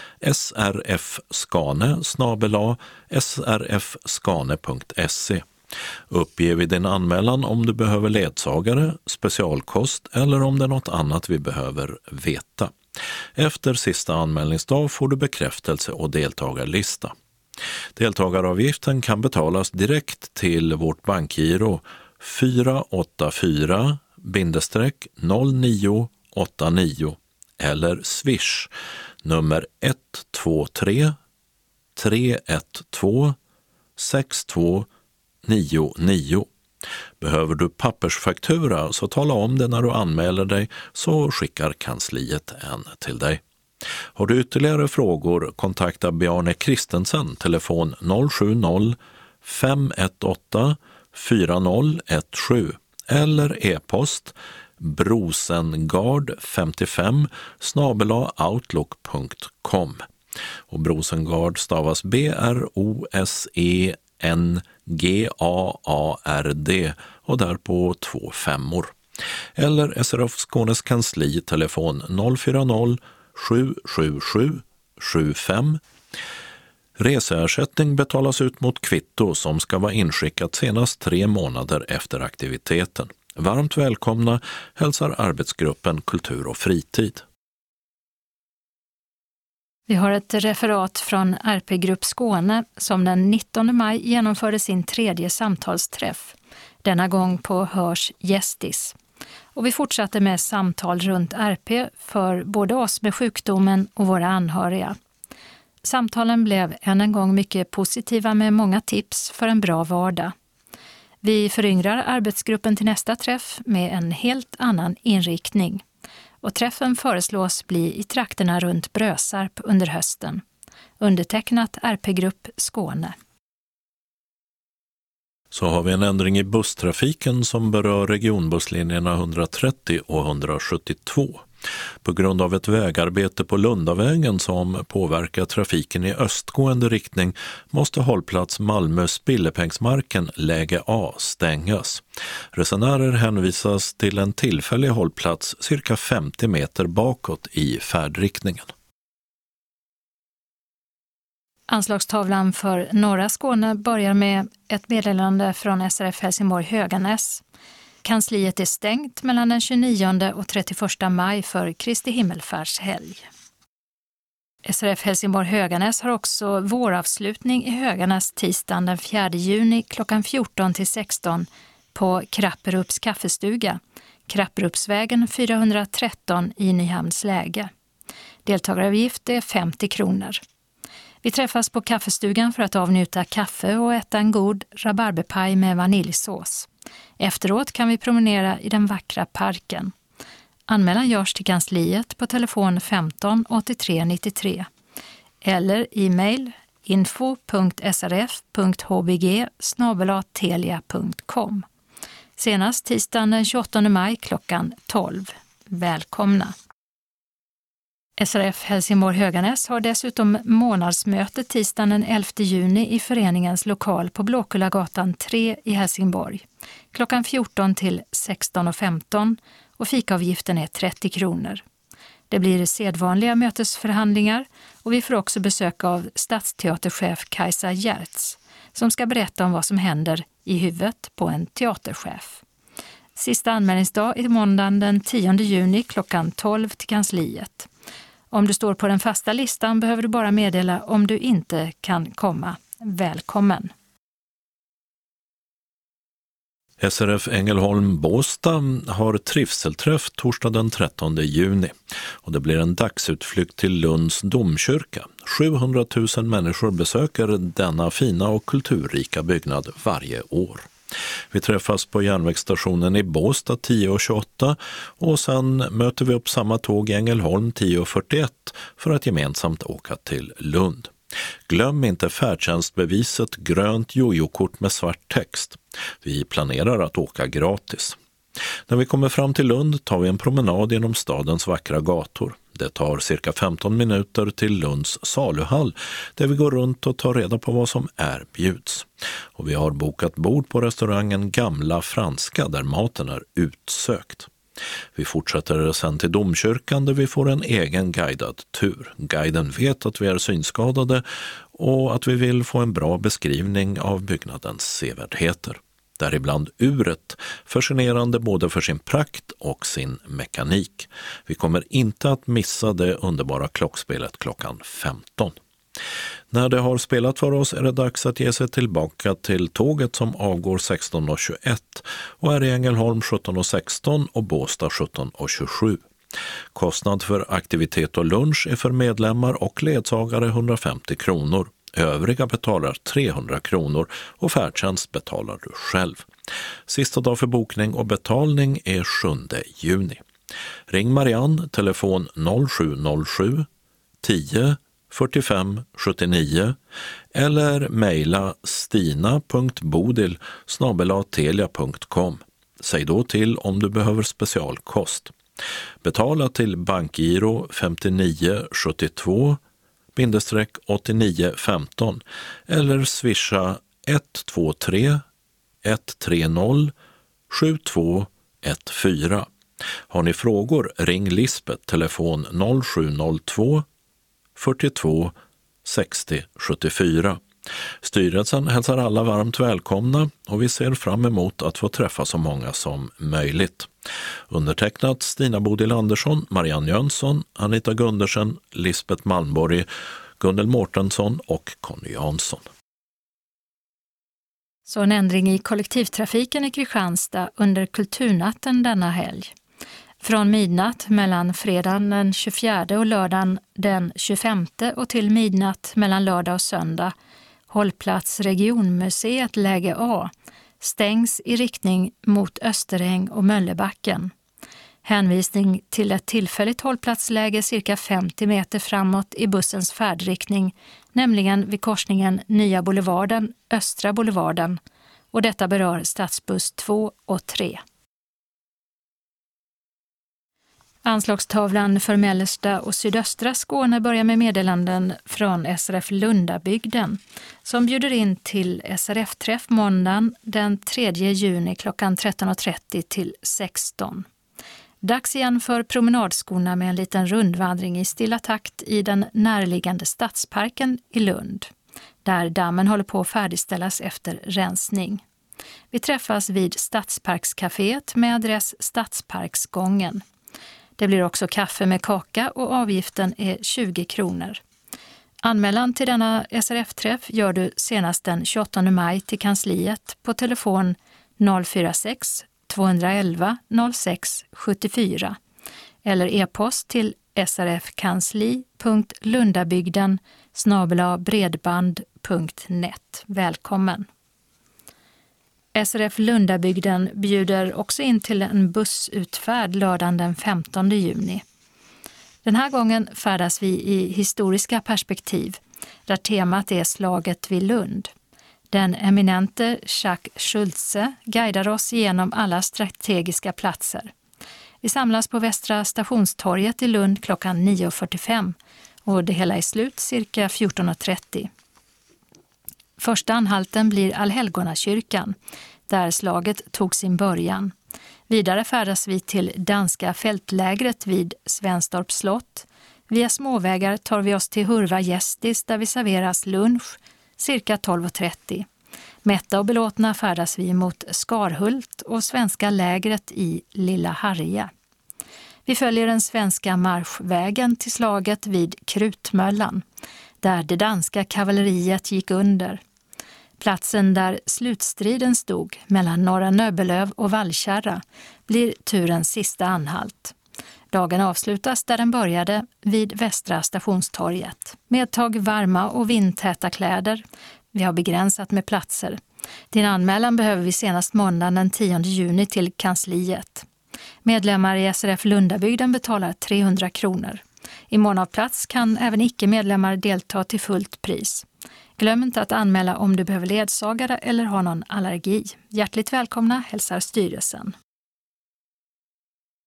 srfskane@srfskane.se. Uppge vid din anmälan om du behöver ledsagare, specialkost eller om det är något annat vi behöver veta. Efter sista anmälningsdag får du bekräftelse och deltagarlista. Deltagaravgiften kan betalas direkt till vårt bankgiro 484-0989 eller Swish nummer 123 312 6299. Behöver du pappersfaktura så tala om det när du anmäler dig så skickar kansliet en till dig. Har du ytterligare frågor kontakta Bjarne Kristensen, telefon 070 518 4017 eller e-post brosengard55@outlook.com. Och Brosengard stavas BROSENGAARD och där på 2 femmor. Eller SRF Skånes kansli, telefon 040 777 75. Reseersättning betalas ut mot kvitto som ska vara inskickat senast 3 månader efter aktiviteten. Varmt välkomna hälsar arbetsgruppen Kultur och fritid. Vi har ett referat från RP-grupp Skåne som den 19 maj genomförde sin 3:e samtalsträff, denna gång på Hörs Gästis. Och vi fortsatte med samtal runt RP för både oss med sjukdomen och våra anhöriga. Samtalen blev än en gång mycket positiva med många tips för en bra vardag. Vi föryngrar arbetsgruppen till nästa träff med en helt annan inriktning. Och träffen föreslås bli i trakterna runt Brösarp under hösten. Undertecknat RP-grupp Skåne. Så har vi en ändring i busstrafiken som berör regionbusslinjerna 130 och 172. På grund av ett vägarbete på Lundavägen som påverkar trafiken i östgående riktning måste hållplats Malmö-Spillepengsmarken läge A stängas. Resenärer hänvisas till en tillfällig hållplats cirka 50 meter bakåt i färdriktningen. Anslagstavlan för norra Skåne börjar med ett meddelande från SRF Helsingborg Höganäs. Kansliet är stängt mellan den 29 och 31 maj för Kristi himmelfärdshelg. SRF Helsingborg Höganäs har också våravslutning i Höganäs tisdagen den 4 juni klockan 14-16 på Krapperups kaffestuga, Krapperupsvägen 413 i Nyhamns läge. Deltagaravgift är 50 kronor. Vi träffas på kaffestugan för att avnjuta kaffe och äta en god rabarberpaj med vaniljsås. Efteråt kan vi promenera i den vackra parken. Anmälan görs till kansliet på telefon 15 83 93 eller e-mail info.srf.hbg@telia.com. Senast tisdagen den 28 maj klockan 12. Välkomna! SRF Helsingborg Höganäs har dessutom månadsmöte tisdagen den 11 juni i föreningens lokal på Blåkullagatan 3 i Helsingborg. Klockan 14 till 16.15 och fikaavgiften är 30 kronor. Det blir sedvanliga mötesförhandlingar och vi får också besök av stadsteaterchef Kajsa Gärtz som ska berätta om vad som händer i huvudet på en teaterchef. Sista anmälningsdag är måndagen den 10 juni klockan 12 till kansliet. Om du står på den fasta listan behöver du bara meddela om du inte kan komma. Välkommen! SRF Ängelholm-Båstad har trivselträff torsdag den 13 juni och det blir en dagsutflykt till Lunds domkyrka. 700 000 människor besöker denna fina och kulturrika byggnad varje år. Vi träffas på järnvägsstationen i Båstad 10.28 och sen möter vi upp samma tåg i Ängelholm 10.41 för att gemensamt åka till Lund. Glöm inte färdtjänstbeviset grönt jojo-kort med svart text. Vi planerar att åka gratis. När vi kommer fram till Lund tar vi en promenad genom stadens vackra gator. Det tar cirka 15 minuter till Lunds saluhall där vi går runt och tar reda på vad som erbjuds. Och vi har bokat bord på restaurangen Gamla Franska där maten är utsökt. Vi fortsätter sen till domkyrkan där vi får en egen guidad tur. Guiden vet att vi är synskadade och att vi vill få en bra beskrivning av byggnadens sevärdheter. Däribland uret, fascinerande både för sin prakt och sin mekanik. Vi kommer inte att missa det underbara klockspelet klockan 15. När det har spelat för oss är det dags att ge sig tillbaka till tåget som avgår 16.21 och är i Ängelholm 17.16 och Båstad 17.27. Kostnad för aktivitet och lunch är för medlemmar och ledsagare 150 kronor. Övriga betalar 300 kronor och färdtjänst betalar du själv. Sista dag för bokning och betalning är 7 juni. Ring Marianne, telefon 0707 10 45 79 eller mejla stina.bodil@telia.com. Säg då till om du behöver specialkost. Betala till bankgiro 5972-8915 eller swisha 123 130 7214. Har ni frågor, ring Lisbeth, telefon 0702 42 60 74. Styrelsen hälsar alla varmt välkomna och vi ser fram emot att få träffa så många som möjligt. Undertecknat Stina Bodil Andersson, Marianne Jönsson, Anita Gundersen, Lisbeth Malmborg, Gunnel Mårtensson och Conny Jansson. Så en ändring i kollektivtrafiken i Kristianstad under kulturnatten denna helg. Från midnatt mellan fredagen den 24 och lördagen den 25 och till midnatt mellan lördag och söndag, hållplats Regionmuseet läge A, stängs i riktning mot Österäng och Möllebacken. Hänvisning till ett tillfälligt hållplatsläge cirka 50 meter framåt i bussens färdriktning, nämligen vid korsningen Nya Boulevarden, Östra Boulevarden, och detta berör stadsbuss 2 och 3. Anslagstavlan för mellersta och sydöstra Skåne börjar med meddelanden från SRF Lundabygden som bjuder in till SRF-träff måndagen den 3 juni klockan 13.30 till 16. Dags igen för promenadskorna med en liten rundvandring i stilla takt i den närliggande stadsparken i Lund, där dammen håller på att färdigställas efter rensning. Vi träffas vid Stadsparkscaféet med adress Stadsparksgången. Det blir också kaffe med kaka och avgiften är 20 kronor. Anmälan till denna SRF-träff gör du senast den 28 maj till kansliet på telefon 046 211 06 74 eller e-post till srfkansli.lundabygden@bredband.net. Välkommen! SRF Lundabygden bjuder också in till en bussutfärd lördagen den 15 juni. Den här gången färdas vi i historiska perspektiv, där temat är slaget vid Lund. Den eminente Jacques Schultze guidar oss igenom alla strategiska platser. Vi samlas på Västra Stationstorget i Lund klockan 9.45 och det hela är slut cirka 14.30. Första anhalten blir Allhelgonakyrkan, där slaget tog sin början. Vidare färdas vi till danska fältlägret vid Svenstorps slott. Via småvägar tar vi oss till Hurva Gästis där vi serveras lunch cirka 12.30. Mätta och belåtna färdas vi mot Skarhult och svenska lägret i Lilla Harja. Vi följer den svenska marschvägen till slaget vid Krutmöllan, där det danska kavalleriet gick under. Platsen där slutstriden stod mellan Norra Nöbbelöv och Vallkärra blir turens sista anhalt. Dagen avslutas där den började vid Västra Stationstorget. Medtag varma och vindtäta kläder. Vi har begränsat med platser. Din anmälan behöver vi senast måndagen den 10 juni till kansliet. Medlemmar i SRF Lundabygden betalar 300 kronor. I mån av plats kan även icke-medlemmar delta till fullt pris. Glöm inte att anmäla om du behöver ledsagare eller har någon allergi. Hjärtligt välkomna hälsar styrelsen.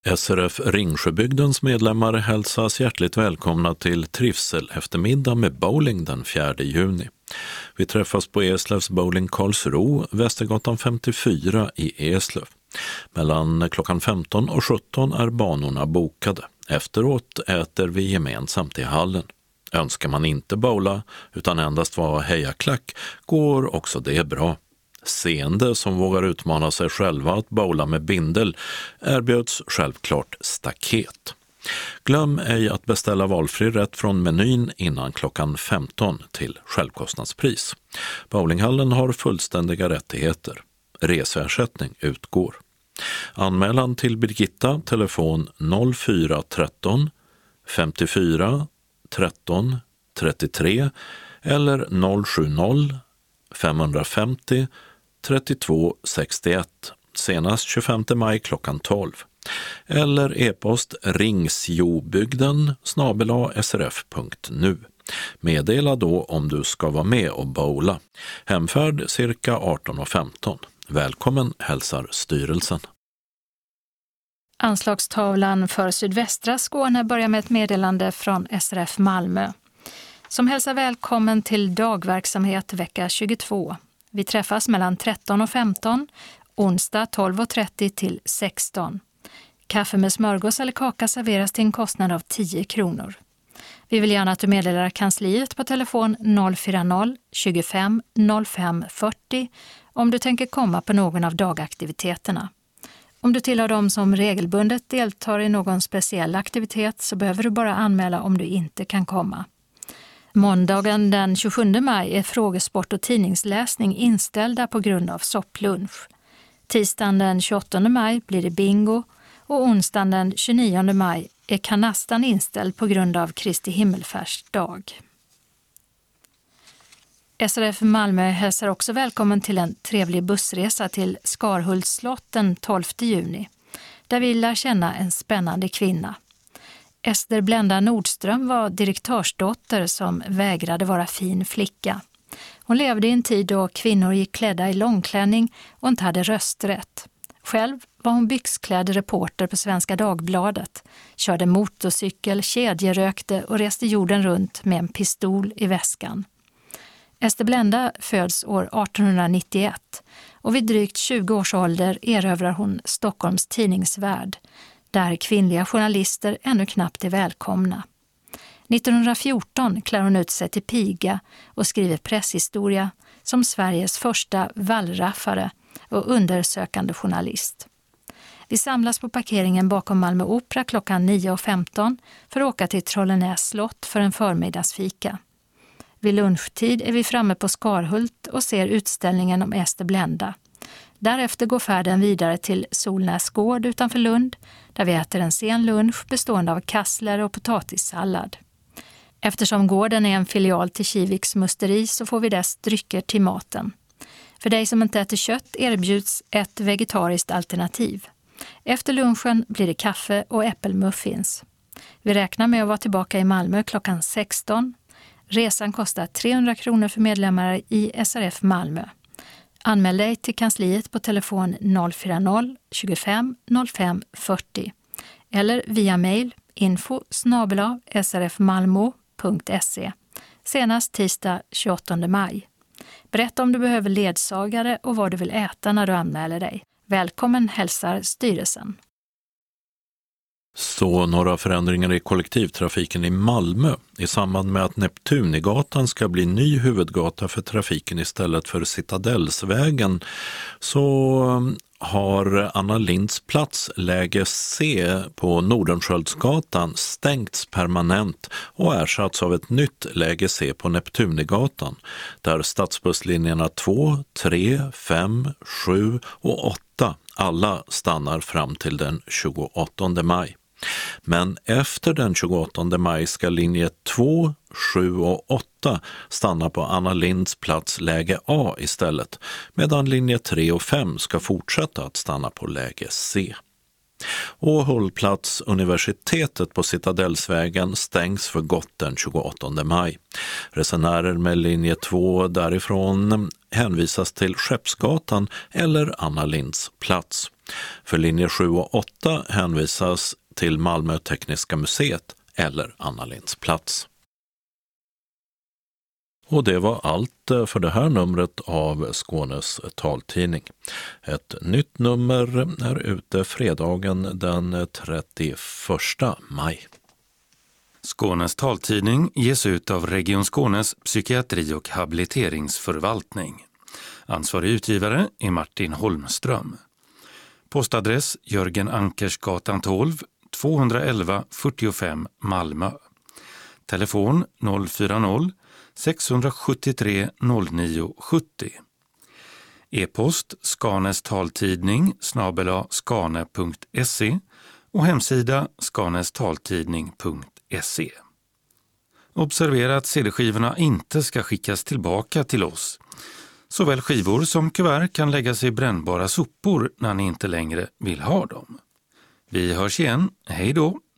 SRF Ringsjöbygdens medlemmar hälsas hjärtligt välkomna till Trivsel eftermiddag med bowling den 4 juni. Vi träffas på Eslövs bowling Karlsro, Västergatan 54 i Eslöv. Mellan klockan 15 och 17 är banorna bokade. Efteråt äter vi gemensamt i hallen. Önskar man inte bowla utan endast vara hejaklack går också det bra. Seende som vågar utmana sig själva att bowla med bindel erbjöds självklart staket. Glöm ej att beställa valfri rätt från menyn innan klockan 15 till självkostnadspris. Bowlinghallen har fullständiga rättigheter. Reseersättning utgår. Anmälan till Birgitta, telefon 0413 54 13 33 eller 070 550 32 61 senast 25 maj klockan 12 eller e-post ringsjobygden@srf.nu. Meddela då om du ska vara med och bowla. Hemfärd cirka 18:15. Välkommen hälsar styrelsen. Anslagstavlan för sydvästra Skåne börjar med ett meddelande från SRF Malmö som hälsar välkommen till dagverksamhet vecka 22. Vi träffas mellan 13 och 15, onsdag 12:30 till 16. Kaffe med smörgås eller kaka serveras till en kostnad av 10 kronor. Vi vill gärna att du meddelar kansliet på telefon 040 25 05 40 om du tänker komma på någon av dagaktiviteterna. Om du tillhör dem som regelbundet deltar i någon speciell aktivitet så behöver du bara anmäla om du inte kan komma. Måndagen den 27 maj är frågesport och tidningsläsning inställda på grund av sopplunch. Tisdagen den 28 maj blir det bingo och onsdagen den 29 maj är kanastan inställd på grund av Kristi himmelfärdsdag. SRF Malmö hälsar också välkommen till en trevlig bussresa till Skarhults slott den 12 juni, där vi lär känna en spännande kvinna. Ester Blenda Nordström var direktörsdotter som vägrade vara fin flicka. Hon levde i en tid då kvinnor gick klädda i långklänning och inte hade rösträtt. Själv var hon byxklädd reporter på Svenska Dagbladet, körde motorcykel, kedjerökte och reste jorden runt med en pistol i väskan. Ester Blenda föds år 1891 och vid drygt 20 års ålder erövrar hon Stockholms tidningsvärld, där kvinnliga journalister ännu knappt är välkomna. 1914 klär hon ut sig till piga och skriver presshistoria som Sveriges första wallraffare och undersökande journalist. Vi samlas på parkeringen bakom Malmö Opera klockan 9:15 för att åka till Trollenäs slott för en förmiddagsfika. Vid lunchtid är vi framme på Skarhult och ser utställningen om Ester Blenda. Därefter går färden vidare till Solnäs gård utanför Lund, där vi äter en sen lunch bestående av kassler och potatissallad. Eftersom gården är en filial till Kiviks musteri så får vi dess drycker till maten. För dig som inte äter kött erbjuds ett vegetariskt alternativ. Efter lunchen blir det kaffe och äppelmuffins. Vi räknar med att vara tillbaka i Malmö klockan 16. Resan kostar 300 kronor för medlemmar i SRF Malmö. Anmäl dig till kansliet på telefon 040 25 05 40 eller via mejl info@srfmalmo.se senast tisdag 28 maj. Berätta om du behöver ledsagare och vad du vill äta när du anmäler dig. Välkommen hälsar styrelsen. Så några förändringar i kollektivtrafiken i Malmö i samband med att Neptunigatan ska bli ny huvudgata för trafiken istället för Citadellsvägen, så har Anna Linds plats läge C på Nordenskjöldsgatan stängts permanent och ersatts av ett nytt läge C på Neptunigatan, där stadsbusslinjerna 2, 3, 5, 7 och 8 alla stannar fram till den 28 maj. Men efter den 28 maj ska linje 2, 7 och 8 stanna på Anna Linds plats läge A istället, medan linje 3 och 5 ska fortsätta att stanna på läge C. Och hållplats Universitetet på Citadellsvägen stängs för gott den 28 maj. Resenärer med linje 2 därifrån hänvisas till Skeppsgatan eller Anna Linds plats. För linje 7 och 8 hänvisas till Malmö Tekniska museet eller Anna Linds plats. Och det var allt för det här numret av Skånes taltidning. Ett nytt nummer är ute fredagen den 31 maj. Skånes taltidning ges ut av Region Skånes psykiatri- och habiliteringsförvaltning. Ansvarig utgivare är Martin Holmström. Postadress Jörgen Ankersgatan 12, 211 45 Malmö. Telefon 040 673 0970. E-post Skanes taltidning @skane.se och hemsida skanestaltidning.se. Observera att CD-skivorna inte ska skickas tillbaka till oss. Såväl skivor som kuvert kan läggas i brännbara sopor när ni inte längre vill ha dem. Vi hörs igen. Hej då!